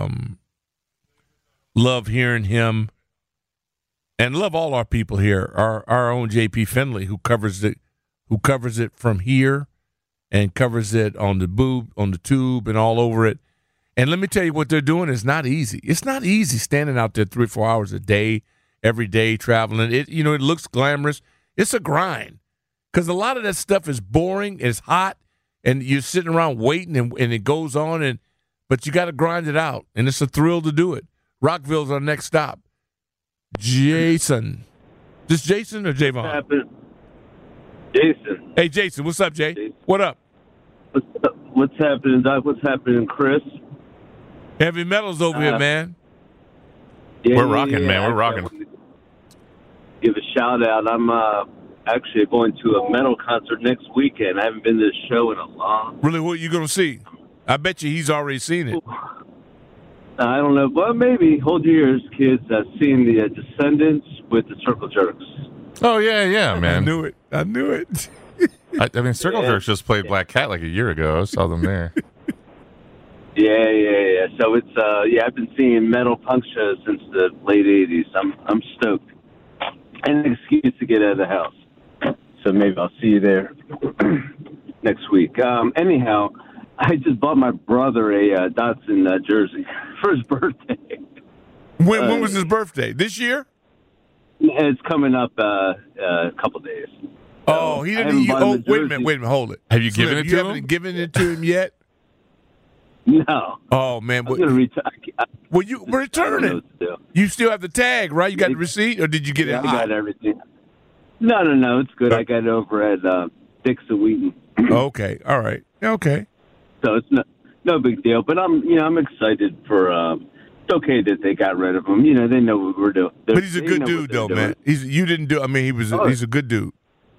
hearing him and love all our people here. Our own JP Finley, who covers it from here and covers it on the tube and all over it. And let me tell you, what they're doing is not easy. It's not easy standing out there 3 or 4 hours a day, every day, traveling. It looks glamorous. It's a grind because a lot of that stuff is boring. It's hot, and you're sitting around waiting, and it goes on. But you got to grind it out, and it's a thrill to do it. Rockville's our next stop. Jason. This Jason or Javon? Jason. Hey, Jason. What's up, Jay? Jason. What up? What's happening, Doc? What's happening, Chris? Heavy Metal's over here, man. Yeah, we're rocking, man. We're rocking. Give a shout out. I'm actually going to a metal concert next weekend. I haven't been to this show in a long. Really, what are you going to see? I bet you he's already seen it. I don't know. Well, maybe. Hold your ears, kids. I've seen the Descendants with the Circle Jerks. Oh, yeah, man. I knew it. I mean, Circle Jerks just played Black Cat like a year ago. I saw them there. Yeah. So it's I've been seeing metal punk shows since the late '80s. I'm stoked, and an excuse to get out of the house. So maybe I'll see you there next week. Anyhow, I just bought my brother a Datsun jersey for his birthday. When was his birthday? This year? It's coming up a couple days. Oh, he didn't. Wait a minute. Hold it. Have you given it to him? You haven't given it to him yet? No. Oh man, I'm gonna return. Well, you return it. You still have the tag, right? You got the receipt, or did you get it hot? I got everything. No, it's good. I got it over at Dixon Wheaton. Okay, all right, okay. So it's no big deal, but I'm excited for. It's okay that they got rid of him. They know what we're doing. But he's a good dude, though, man. He's a good dude.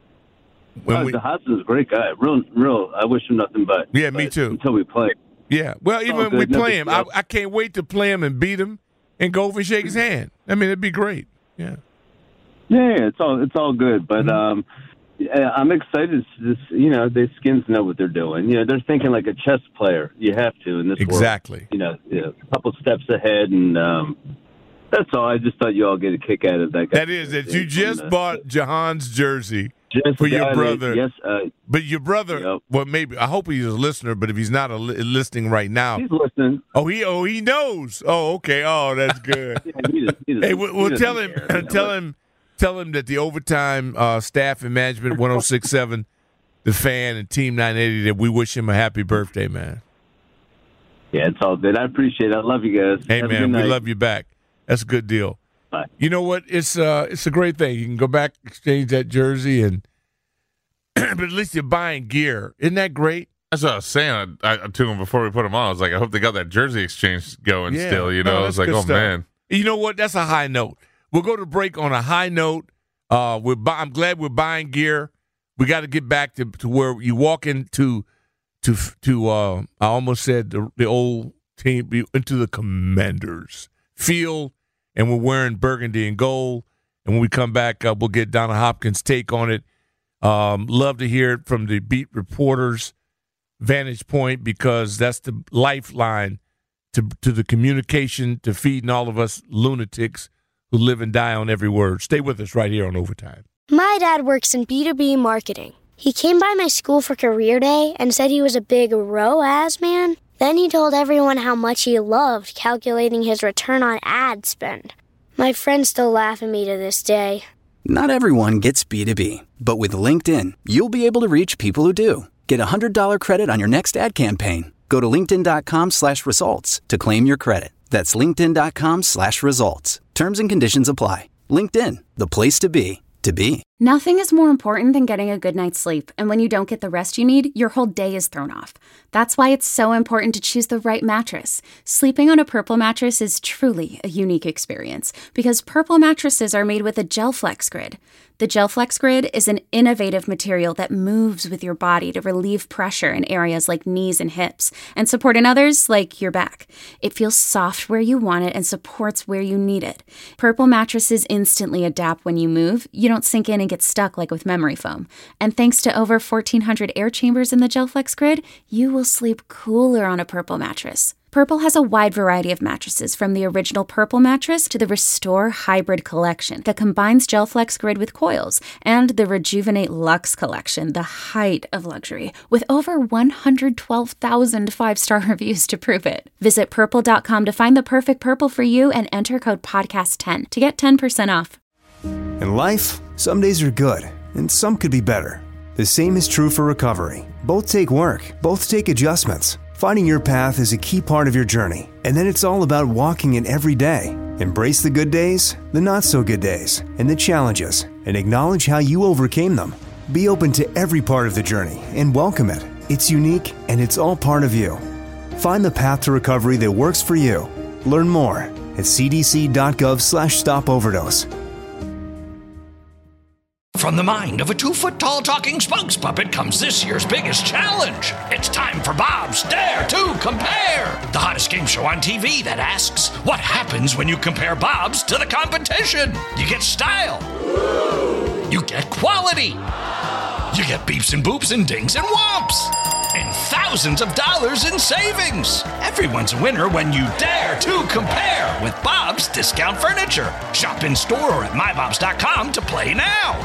The Hudson's a great guy. Real. I wish him nothing but. Yeah, me too. Until we play. Yeah, well, even when we play him, I can't wait to play him and beat him and go over and shake his hand. I mean, it'd be great. Yeah. Yeah, it's all good, but I'm excited. The Skins know what they're doing. They're thinking like a chess player. You have to in this exactly. world. A couple steps ahead, and that's all. I just thought you all get a kick out of that guy. That is that you just bought Jahan's jersey for your brother. Yes, but your brother. Well, maybe I hope he's a listener. But if he's not listening right now, he's listening. Oh, he knows. Oh, okay. Oh, that's good. Hey, well, tell him that the Overtime staff and management 106.7, the Fan and Team 980, that we wish him a happy birthday, man. Yeah, it's all good. I appreciate it. I love you guys. Hey, man, we love you back. That's a good deal. Bye. You know what? It's a great thing. You can go back, exchange that jersey, and but at least you're buying gear. Isn't that great? That's what I was saying to him before we put him on. I was like, I hope they got that jersey exchange going still. I was like, oh, man. You know what? That's a high note. We'll go to break on a high note. I'm glad we're buying gear. We got to get back to where you walk into I almost said the old team, into the Commanders field, and we're wearing burgundy and gold. And when we come back, we'll get Donna Hopkins' take on it. Love to hear it from the beat reporters' vantage point, because that's the lifeline to the communication, to feeding all of us lunatics who live and die on every word. Stay with us right here on Overtime. My dad works in B2B marketing. He came by my school for career day and said he was a big ROAS man. Then he told everyone how much he loved calculating his return on ad spend. My friends still laugh at me to this day. Not everyone gets B2B, but with LinkedIn, you'll be able to reach people who do. Get a $100 credit on your next ad campaign. Go to linkedin.com/results to claim your credit. That's linkedin.com/results. Terms and conditions apply. LinkedIn, the place to be, to be. Nothing is more important than getting a good night's sleep, and when you don't get the rest you need, your whole day is thrown off. That's why it's so important to choose the right mattress. Sleeping on a Purple mattress is truly a unique experience because Purple mattresses are made with a GelFlex Grid. The GelFlex Grid is an innovative material that moves with your body to relieve pressure in areas like knees and hips and support in others like your back. It feels soft where you want it and supports where you need it. Purple mattresses instantly adapt when you move. You don't sink in and get stuck like with memory foam. And thanks to over 1,400 air chambers in the GelFlex Grid, you will sleep cooler on a Purple mattress. Purple has a wide variety of mattresses, from the original Purple mattress to the Restore Hybrid collection that combines GelFlex Grid with coils, and the Rejuvenate Luxe collection, the height of luxury, with over 112,000 five-star reviews to prove it. Visit Purple.com to find the perfect Purple for you and enter code PODCAST10 to get 10% off. In life, some days are good, and some could be better. The same is true for recovery. Both take work, both take adjustments. Finding your path is a key part of your journey, and then it's all about walking it every day. Embrace the good days, the not-so-good days, and the challenges, and acknowledge how you overcame them. Be open to every part of the journey and welcome it. It's unique, and it's all part of you. Find the path to recovery that works for you. Learn more at cdc.gov/stopoverdose. From the mind of a 2-foot-tall talking spokes puppet comes this year's biggest challenge. It's time for Bob's Dare to Compare, the hottest game show on TV that asks, what happens when you compare Bob's to the competition? You get style. You get quality. You get beeps and boops and dings and whomps. And thousands of dollars in savings. Everyone's a winner when you dare to compare with Bob's Discount Furniture. Shop in store or at mybobs.com to play now.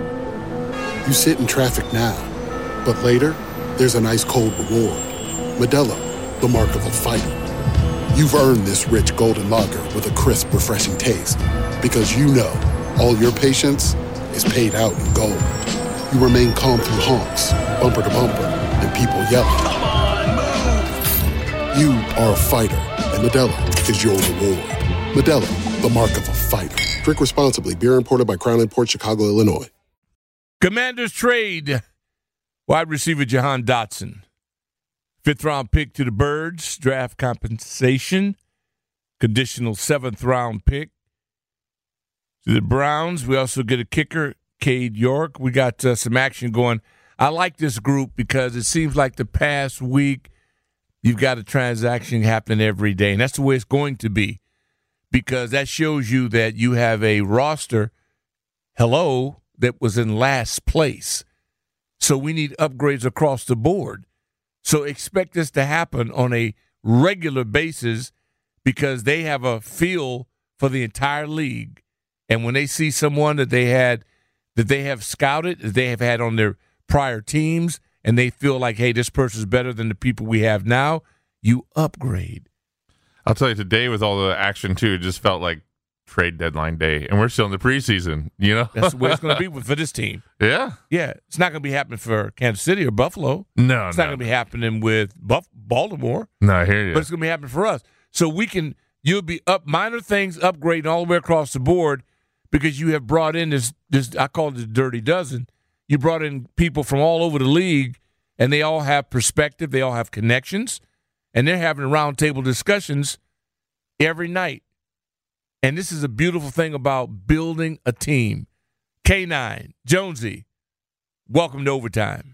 You sit in traffic now, but later, there's an ice-cold reward. Modelo, the mark of a fighter. You've earned this rich golden lager with a crisp, refreshing taste. Because you know, all your patience is paid out in gold. You remain calm through honks, bumper to bumper, and people yelling. Come on, move! You are a fighter, and Modelo is your reward. Modelo, the mark of a fighter. Drink responsibly. Beer imported by Crown Imports, Chicago, Illinois. Commanders trade wide receiver Jahan Dotson. 5th-round pick to the Birds, draft compensation, conditional 7th-round pick to the Browns. We also get a kicker, Cade York. We got some action going. I like this group because it seems like the past week you've got a transaction happening every day, and that's the way it's going to be because that shows you that you have a roster, that was in last place. So we need upgrades across the board. So expect this to happen on a regular basis because they have a feel for the entire league. And when they see someone that they have scouted, that they have had on their prior teams, and they feel like, hey, this person's better than the people we have now, you upgrade. I'll tell you, today with all the action, too, it just felt like trade deadline day, and we're still in the preseason, you know? That's the way it's going to be for this team. Yeah. Yeah. It's not going to be happening for Kansas City or Buffalo. No, It's not going to be happening with Baltimore. No, I hear you. But it's going to be happening for us. So you'll be up minor things, upgrading all the way across the board because you have brought in this I call it the dirty dozen. You brought in people from all over the league, and they all have perspective. They all have connections, and they're having roundtable discussions every night. And this is a beautiful thing about building a team. K9, Jonesy, welcome to Overtime.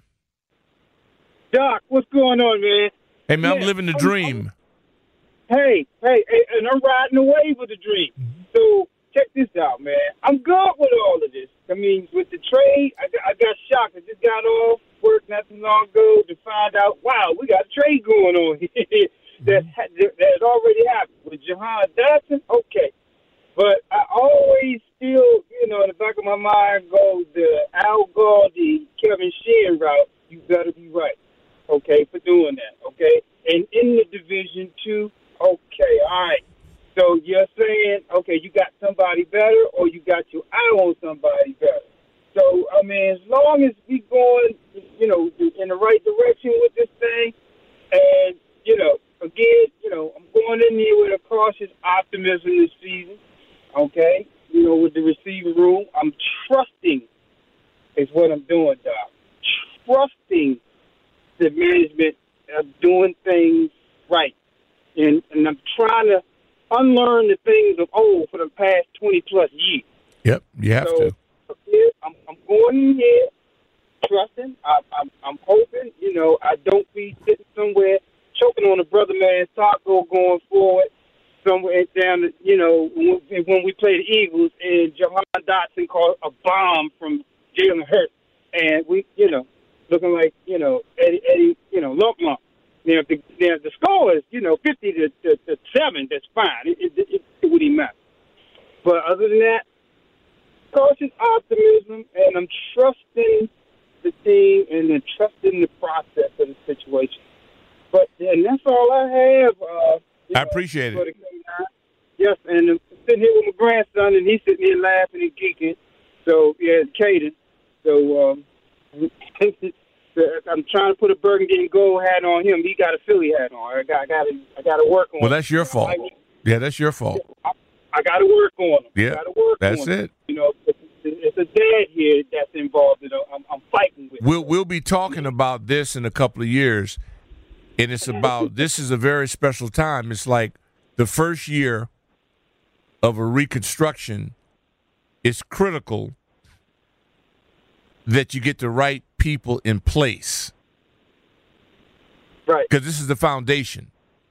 Doc, what's going on, man? Hey, man, I'm living the dream. Hey, and I'm riding the wave of the dream. So check this out, man. I'm good with all of this. I mean, with the trade, I got shocked. I just got off work not too long ago to find out, wow, we got a trade going on here that already happened. With Jahan Dotson, okay. But I always still, in the back of my mind goes the Al Galdi, Kevin Sheehan route. You got to be right, okay, for doing that, okay? And in the okay, you got somebody better or you got your eye on somebody better. So, I mean, as long as we going, you know, in the right direction with this thing, and, you know, again, you know, I'm going in there with a cautious optimism this season, okay? You know, with the receiver room, I'm trusting is what I'm doing, Doc. Trusting the management of doing things right. And I'm trying to unlearn the things of old for the past 20-plus years. Yep, you have to. I'm going in here trusting. I'm hoping, you know, I don't be sitting somewhere choking on a brother man's taco going forward somewhere down, you know, when we play the Eagles and Jahan Dotson caught a bomb from Jalen Hurts. And we, you know, looking like, you know, Eddie, you know, lump. Now, if the score is, you know, 50 to 7, that's fine. It wouldn't matter. But other than that, cautious optimism, and I'm trusting the team and then trusting the process of the situation. But and that's all I have. I appreciate it. Yes, and I'm sitting here with my grandson, and he's sitting here laughing and geeking. So, yeah, it's Caden. So, I'm trying to put a burgundy and gold hat on him. He got a Philly hat on. I got to work on. Well, that's your fault. Yeah, that's your fault. I got to work on him. Yeah, that's it. You know, it's a dad here that's involved. You know, I'm fighting with. We'll be talking about this in a couple of years, and it's about this is a very special time. It's like the first year of a reconstruction. It's critical that you get the right people in place. Right. Because this is the foundation.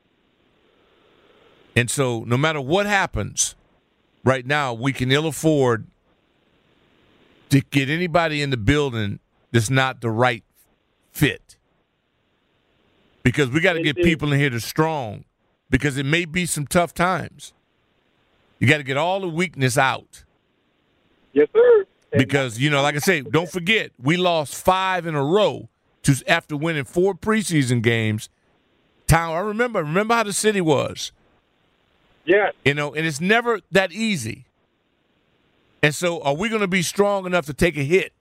And so no matter what happens, right now we can ill afford to get anybody in the building that's not the right fit. Because we got to get people in here that's strong, because it may be some tough times. You got to get all the weakness out. Yes, sir. Because, you know, like I say, don't forget, we lost 5 in a row after winning 4 preseason games. I remember how the city was. Yeah. You know, and it's never that easy. And so are we going to be strong enough to take a hit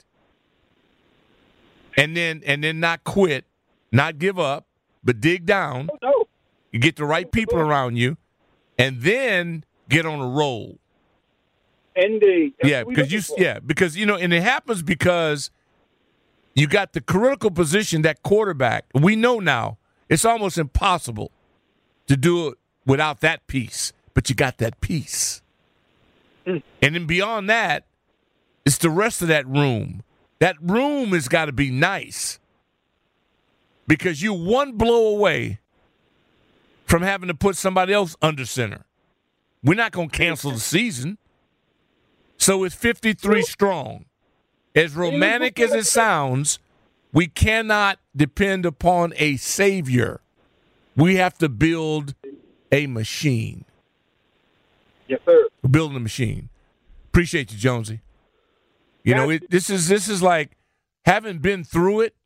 and then not quit, not give up, but dig down? Oh, no. You get the right people around you and then get on a roll. Indeed. Because you know, and it happens because you got the critical position, that quarterback. We know now it's almost impossible to do it without that piece, but you got that piece. And then beyond that, it's the rest of that room. That room has got to be nice, because you're one blow away from having to put somebody else under center. We're not going to cancel the season. So it's 53 strong. As romantic as it sounds, we cannot depend upon a savior. We have to build a machine. Yes, sir. We're building a machine. Appreciate you, Jonesy. You know, this is like, having been through it,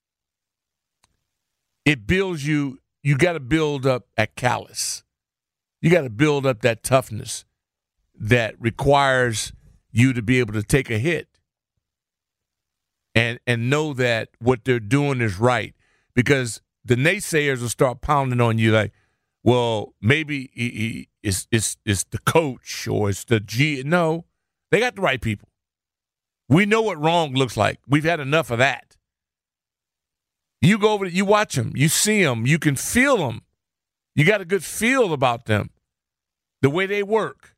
it builds you. You got to build up that callous. You got to build up that toughness that requires you to be able to take a hit and know that what they're doing is right. Because the naysayers will start pounding on you like, well, maybe it's the coach or it's the G. No, they got the right people. We know what wrong looks like. We've had enough of that. You go over, you watch them, you see them, you can feel them. You got a good feel about them, the way they work.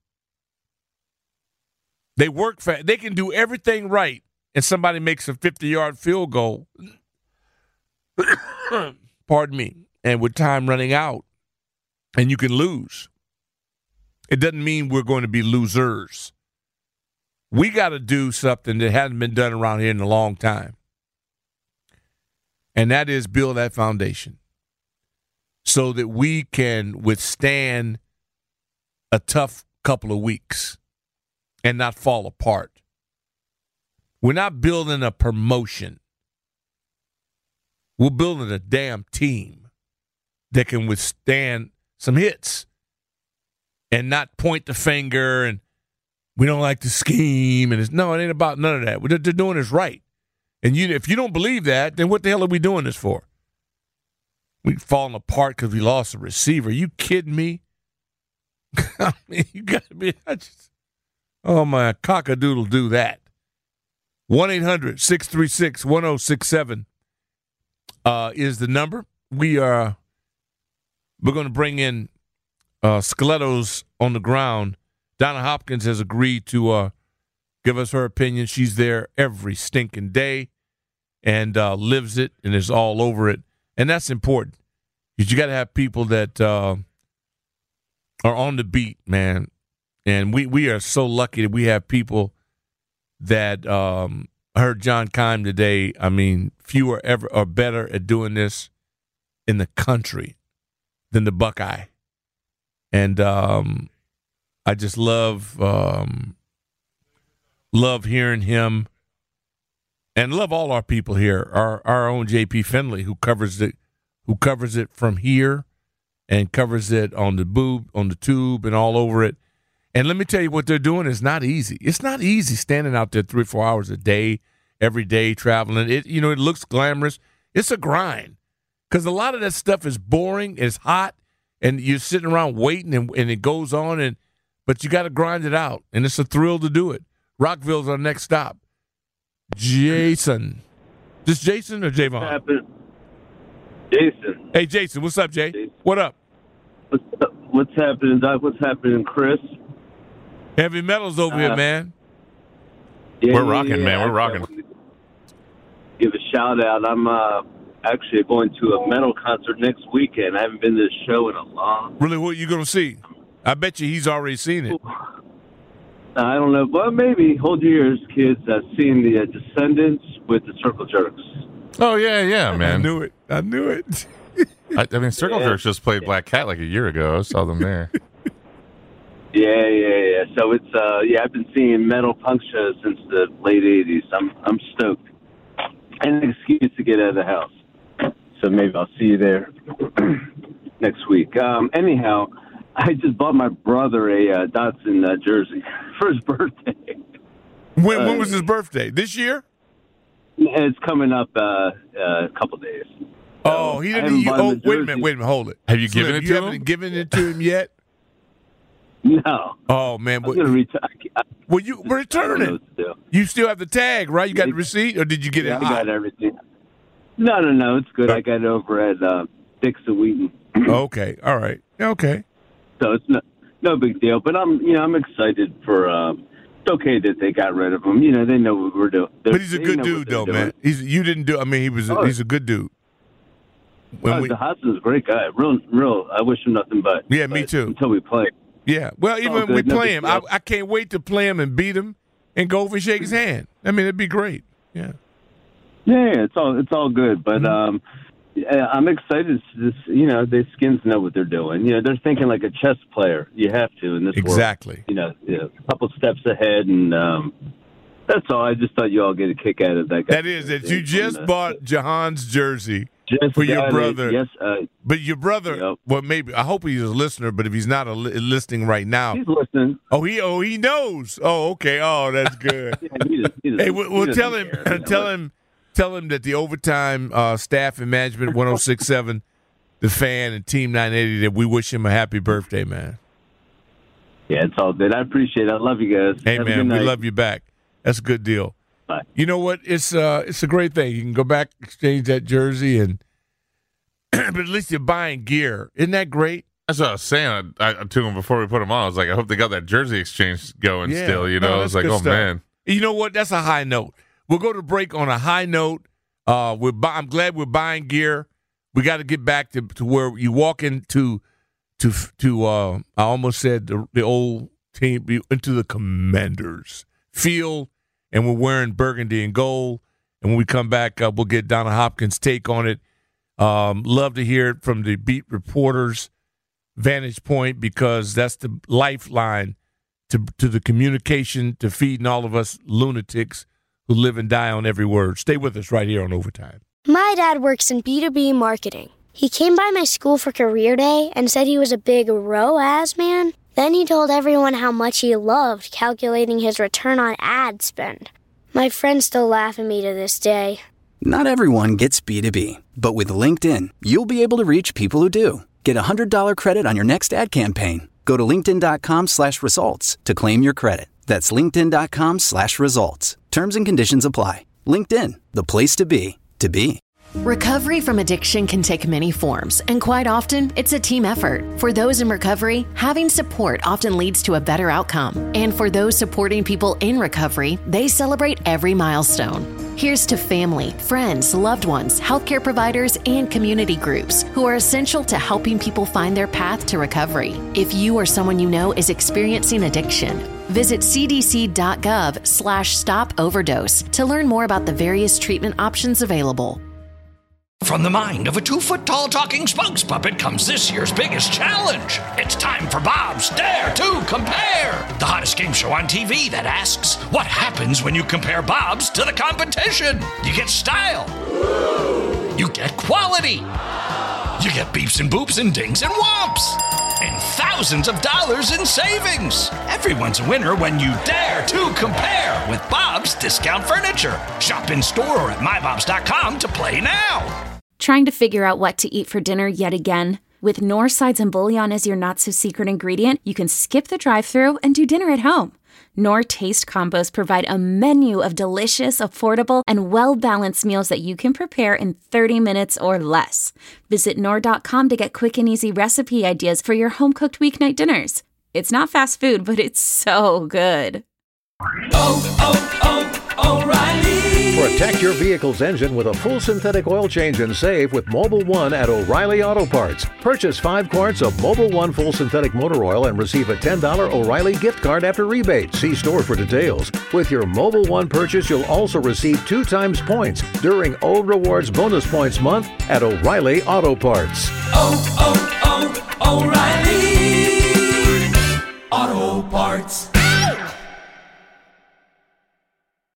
They work fast. They can do everything right, and somebody makes a 50-yard field goal. Pardon me. And with time running out, and you can lose. It doesn't mean we're going to be losers. We got to do something that hasn't been done around here in a long time. And that is build that foundation so that we can withstand a tough couple of weeks and not fall apart. We're not building a promotion. We're building a damn team that can withstand some hits and not point the finger and we don't like the scheme. And it ain't about none of that. What they're doing is right. And if you don't believe that, then what the hell are we doing this for? We've fallen apart because we lost a receiver. You kidding me? I mean, you got to be. Oh, my cockadoodle do that. 1-800-636-1067 is the number. We're going to bring in Stilettos on the ground. Donna Hopkins has agreed to give us her opinion. She's there every stinking day and lives it and is all over it. And that's important because you got to have people that are on the beat, man. And we are so lucky that we have people that heard John Keim today. I mean, few are better at doing this in the country than the Buckeye. And I just love hearing him and love all our people here. Our own JP Finley, who covers it from here and covers it on the tube and all over it. And let me tell you, what they're doing is not easy. It's not easy standing out there 3 or 4 hours a day, every day, traveling. It looks glamorous. It's a grind because a lot of that stuff is boring, it's hot, and you're sitting around waiting, and it goes on, but you got to grind it out, and it's a thrill to do it. Rockville's our next stop. Jason. This Jason or Javon? Jason. Hey, Jason. What's up, Jay? Jason. What up? What's happening, Doc? What's happening, Chris? Heavy Metal's over here, man. Yeah, we're rocking, man. We're rocking. Give a shout out. I'm actually going to a metal concert next weekend. I haven't been to this show in a long. Really, what are you going to see? I bet you he's already seen it. I don't know. Well, maybe. Hold your ears, kids. I've seen the Descendants with the Circle Jerks. Oh, yeah, man. I knew it. I mean, Circle Jerks just played Black Cat like a year ago. I saw them there. Yeah. So it's I've been seeing metal punk shows since the late '80s. I'm stoked. And an excuse to get out of the house. So maybe I'll see you there next week. Anyhow, I just bought my brother a Datsun jersey for his birthday. When was his birthday? This year? It's coming up a couple days. Oh, he didn't. Wait a minute. Hold it. Have you given it to him? You haven't given it to him yet? No. Oh man. I'm gonna Well, you return it. You still have the tag, right? You got the receipt, or did you get it? I got everything. No. It's good. I got it over at Dixon Wheaton. Okay. All right. Okay. So it's no big deal. But I'm excited for. It's okay that they got rid of him. They know what we're doing. But he's a good dude, though, man. He's a good dude. The Hudson's a great guy. Real. I wish him nothing but. Yeah, me too. Until we play. Yeah. Well, even when we play him, I can't wait to play him and beat him and go over and shake his hand. I mean, it'd be great. Yeah. Yeah, it's all good. But I'm excited. The Skins know what they're doing. They're thinking like a chess player. You have to in this exactly. world. A couple steps ahead, and that's all. I just thought you all get a kick out of that guy. That is that you just bought Jahan's jersey for your brother. Yes, but your brother. Yep. Well, maybe I hope he's a listener. But if he's not listening right now, he's listening. Oh, he knows. Oh, okay. Oh, that's good. Hey, we'll tell him. Tell him that the Overtime staff and management 106.7, the Fan, and Team 980, that we wish him a happy birthday, man. Yeah, it's all good. I appreciate it. I love you guys. Hey, man, we love you back. That's a good deal. Bye. You know what? It's a great thing. You can go back, exchange that jersey, and but at least you're buying gear. Isn't that great? That's what I was saying to him before we put him on. I was like, I hope they got that jersey exchange going still. I was like, oh, stuff. Man. You know what? That's a high note. We'll go to break on a high note. I'm glad we're buying gear. We got to get back to where you walk into I almost said the old team, into the Commanders field, and we're wearing burgundy and gold. And when we come back, we'll get Donna Hopkins' take on it. Love to hear it from the beat reporters' vantage point, because that's the lifeline to the communication, to feeding all of us lunatics who live and die on every word. Stay with us right here on Overtime. My dad works in B2B marketing. He came by my school for career day and said he was a big ROAS man. Then he told everyone how much he loved calculating his return on ad spend. My friends still laugh at me to this day. Not everyone gets B2B, but with LinkedIn, you'll be able to reach people who do. Get a $100 credit on your next ad campaign. Go to linkedin.com/results to claim your credit. That's linkedin.com/results. Terms and conditions apply. LinkedIn, the place to be, to be. Recovery from addiction can take many forms, and quite often, it's a team effort. For those in recovery, having support often leads to a better outcome. And for those supporting people in recovery, they celebrate every milestone. Here's to family, friends, loved ones, healthcare providers, and community groups who are essential to helping people find their path to recovery. If you or someone you know is experiencing addiction, visit cdc.gov/stop-overdose to learn more about the various treatment options available. From the mind of a 2-foot-tall talking spokes puppet comes this year's biggest challenge. It's time for Bob's Dare to Compare, the hottest game show on TV that asks, what happens when you compare Bob's to the competition? You get style. You get quality. You get beeps and boops and dings and whomps. And thousands of dollars in savings. Everyone's a winner when you dare to compare with Bob's Discount Furniture. Shop in store or at mybobs.com to play now. Trying to figure out what to eat for dinner yet again? With Knorr sides and bouillon as your not-so-secret ingredient, you can skip the drive-thru and do dinner at home. Knorr Taste Combos provide a menu of delicious, affordable, and well-balanced meals that you can prepare in 30 minutes or less. Visit Knorr.com to get quick and easy recipe ideas for your home-cooked weeknight dinners. It's not fast food, but it's so good. O'Reilly. Protect your vehicle's engine with a full synthetic oil change and save with Mobil 1 at O'Reilly Auto Parts. Purchase 5 quarts of Mobil 1 full synthetic motor oil and receive a $10 O'Reilly gift card after rebate. See store for details. With your Mobil 1 purchase, you'll also receive 2 times points during O Rewards Bonus Points Month at O'Reilly Auto Parts. O'Reilly Auto Parts.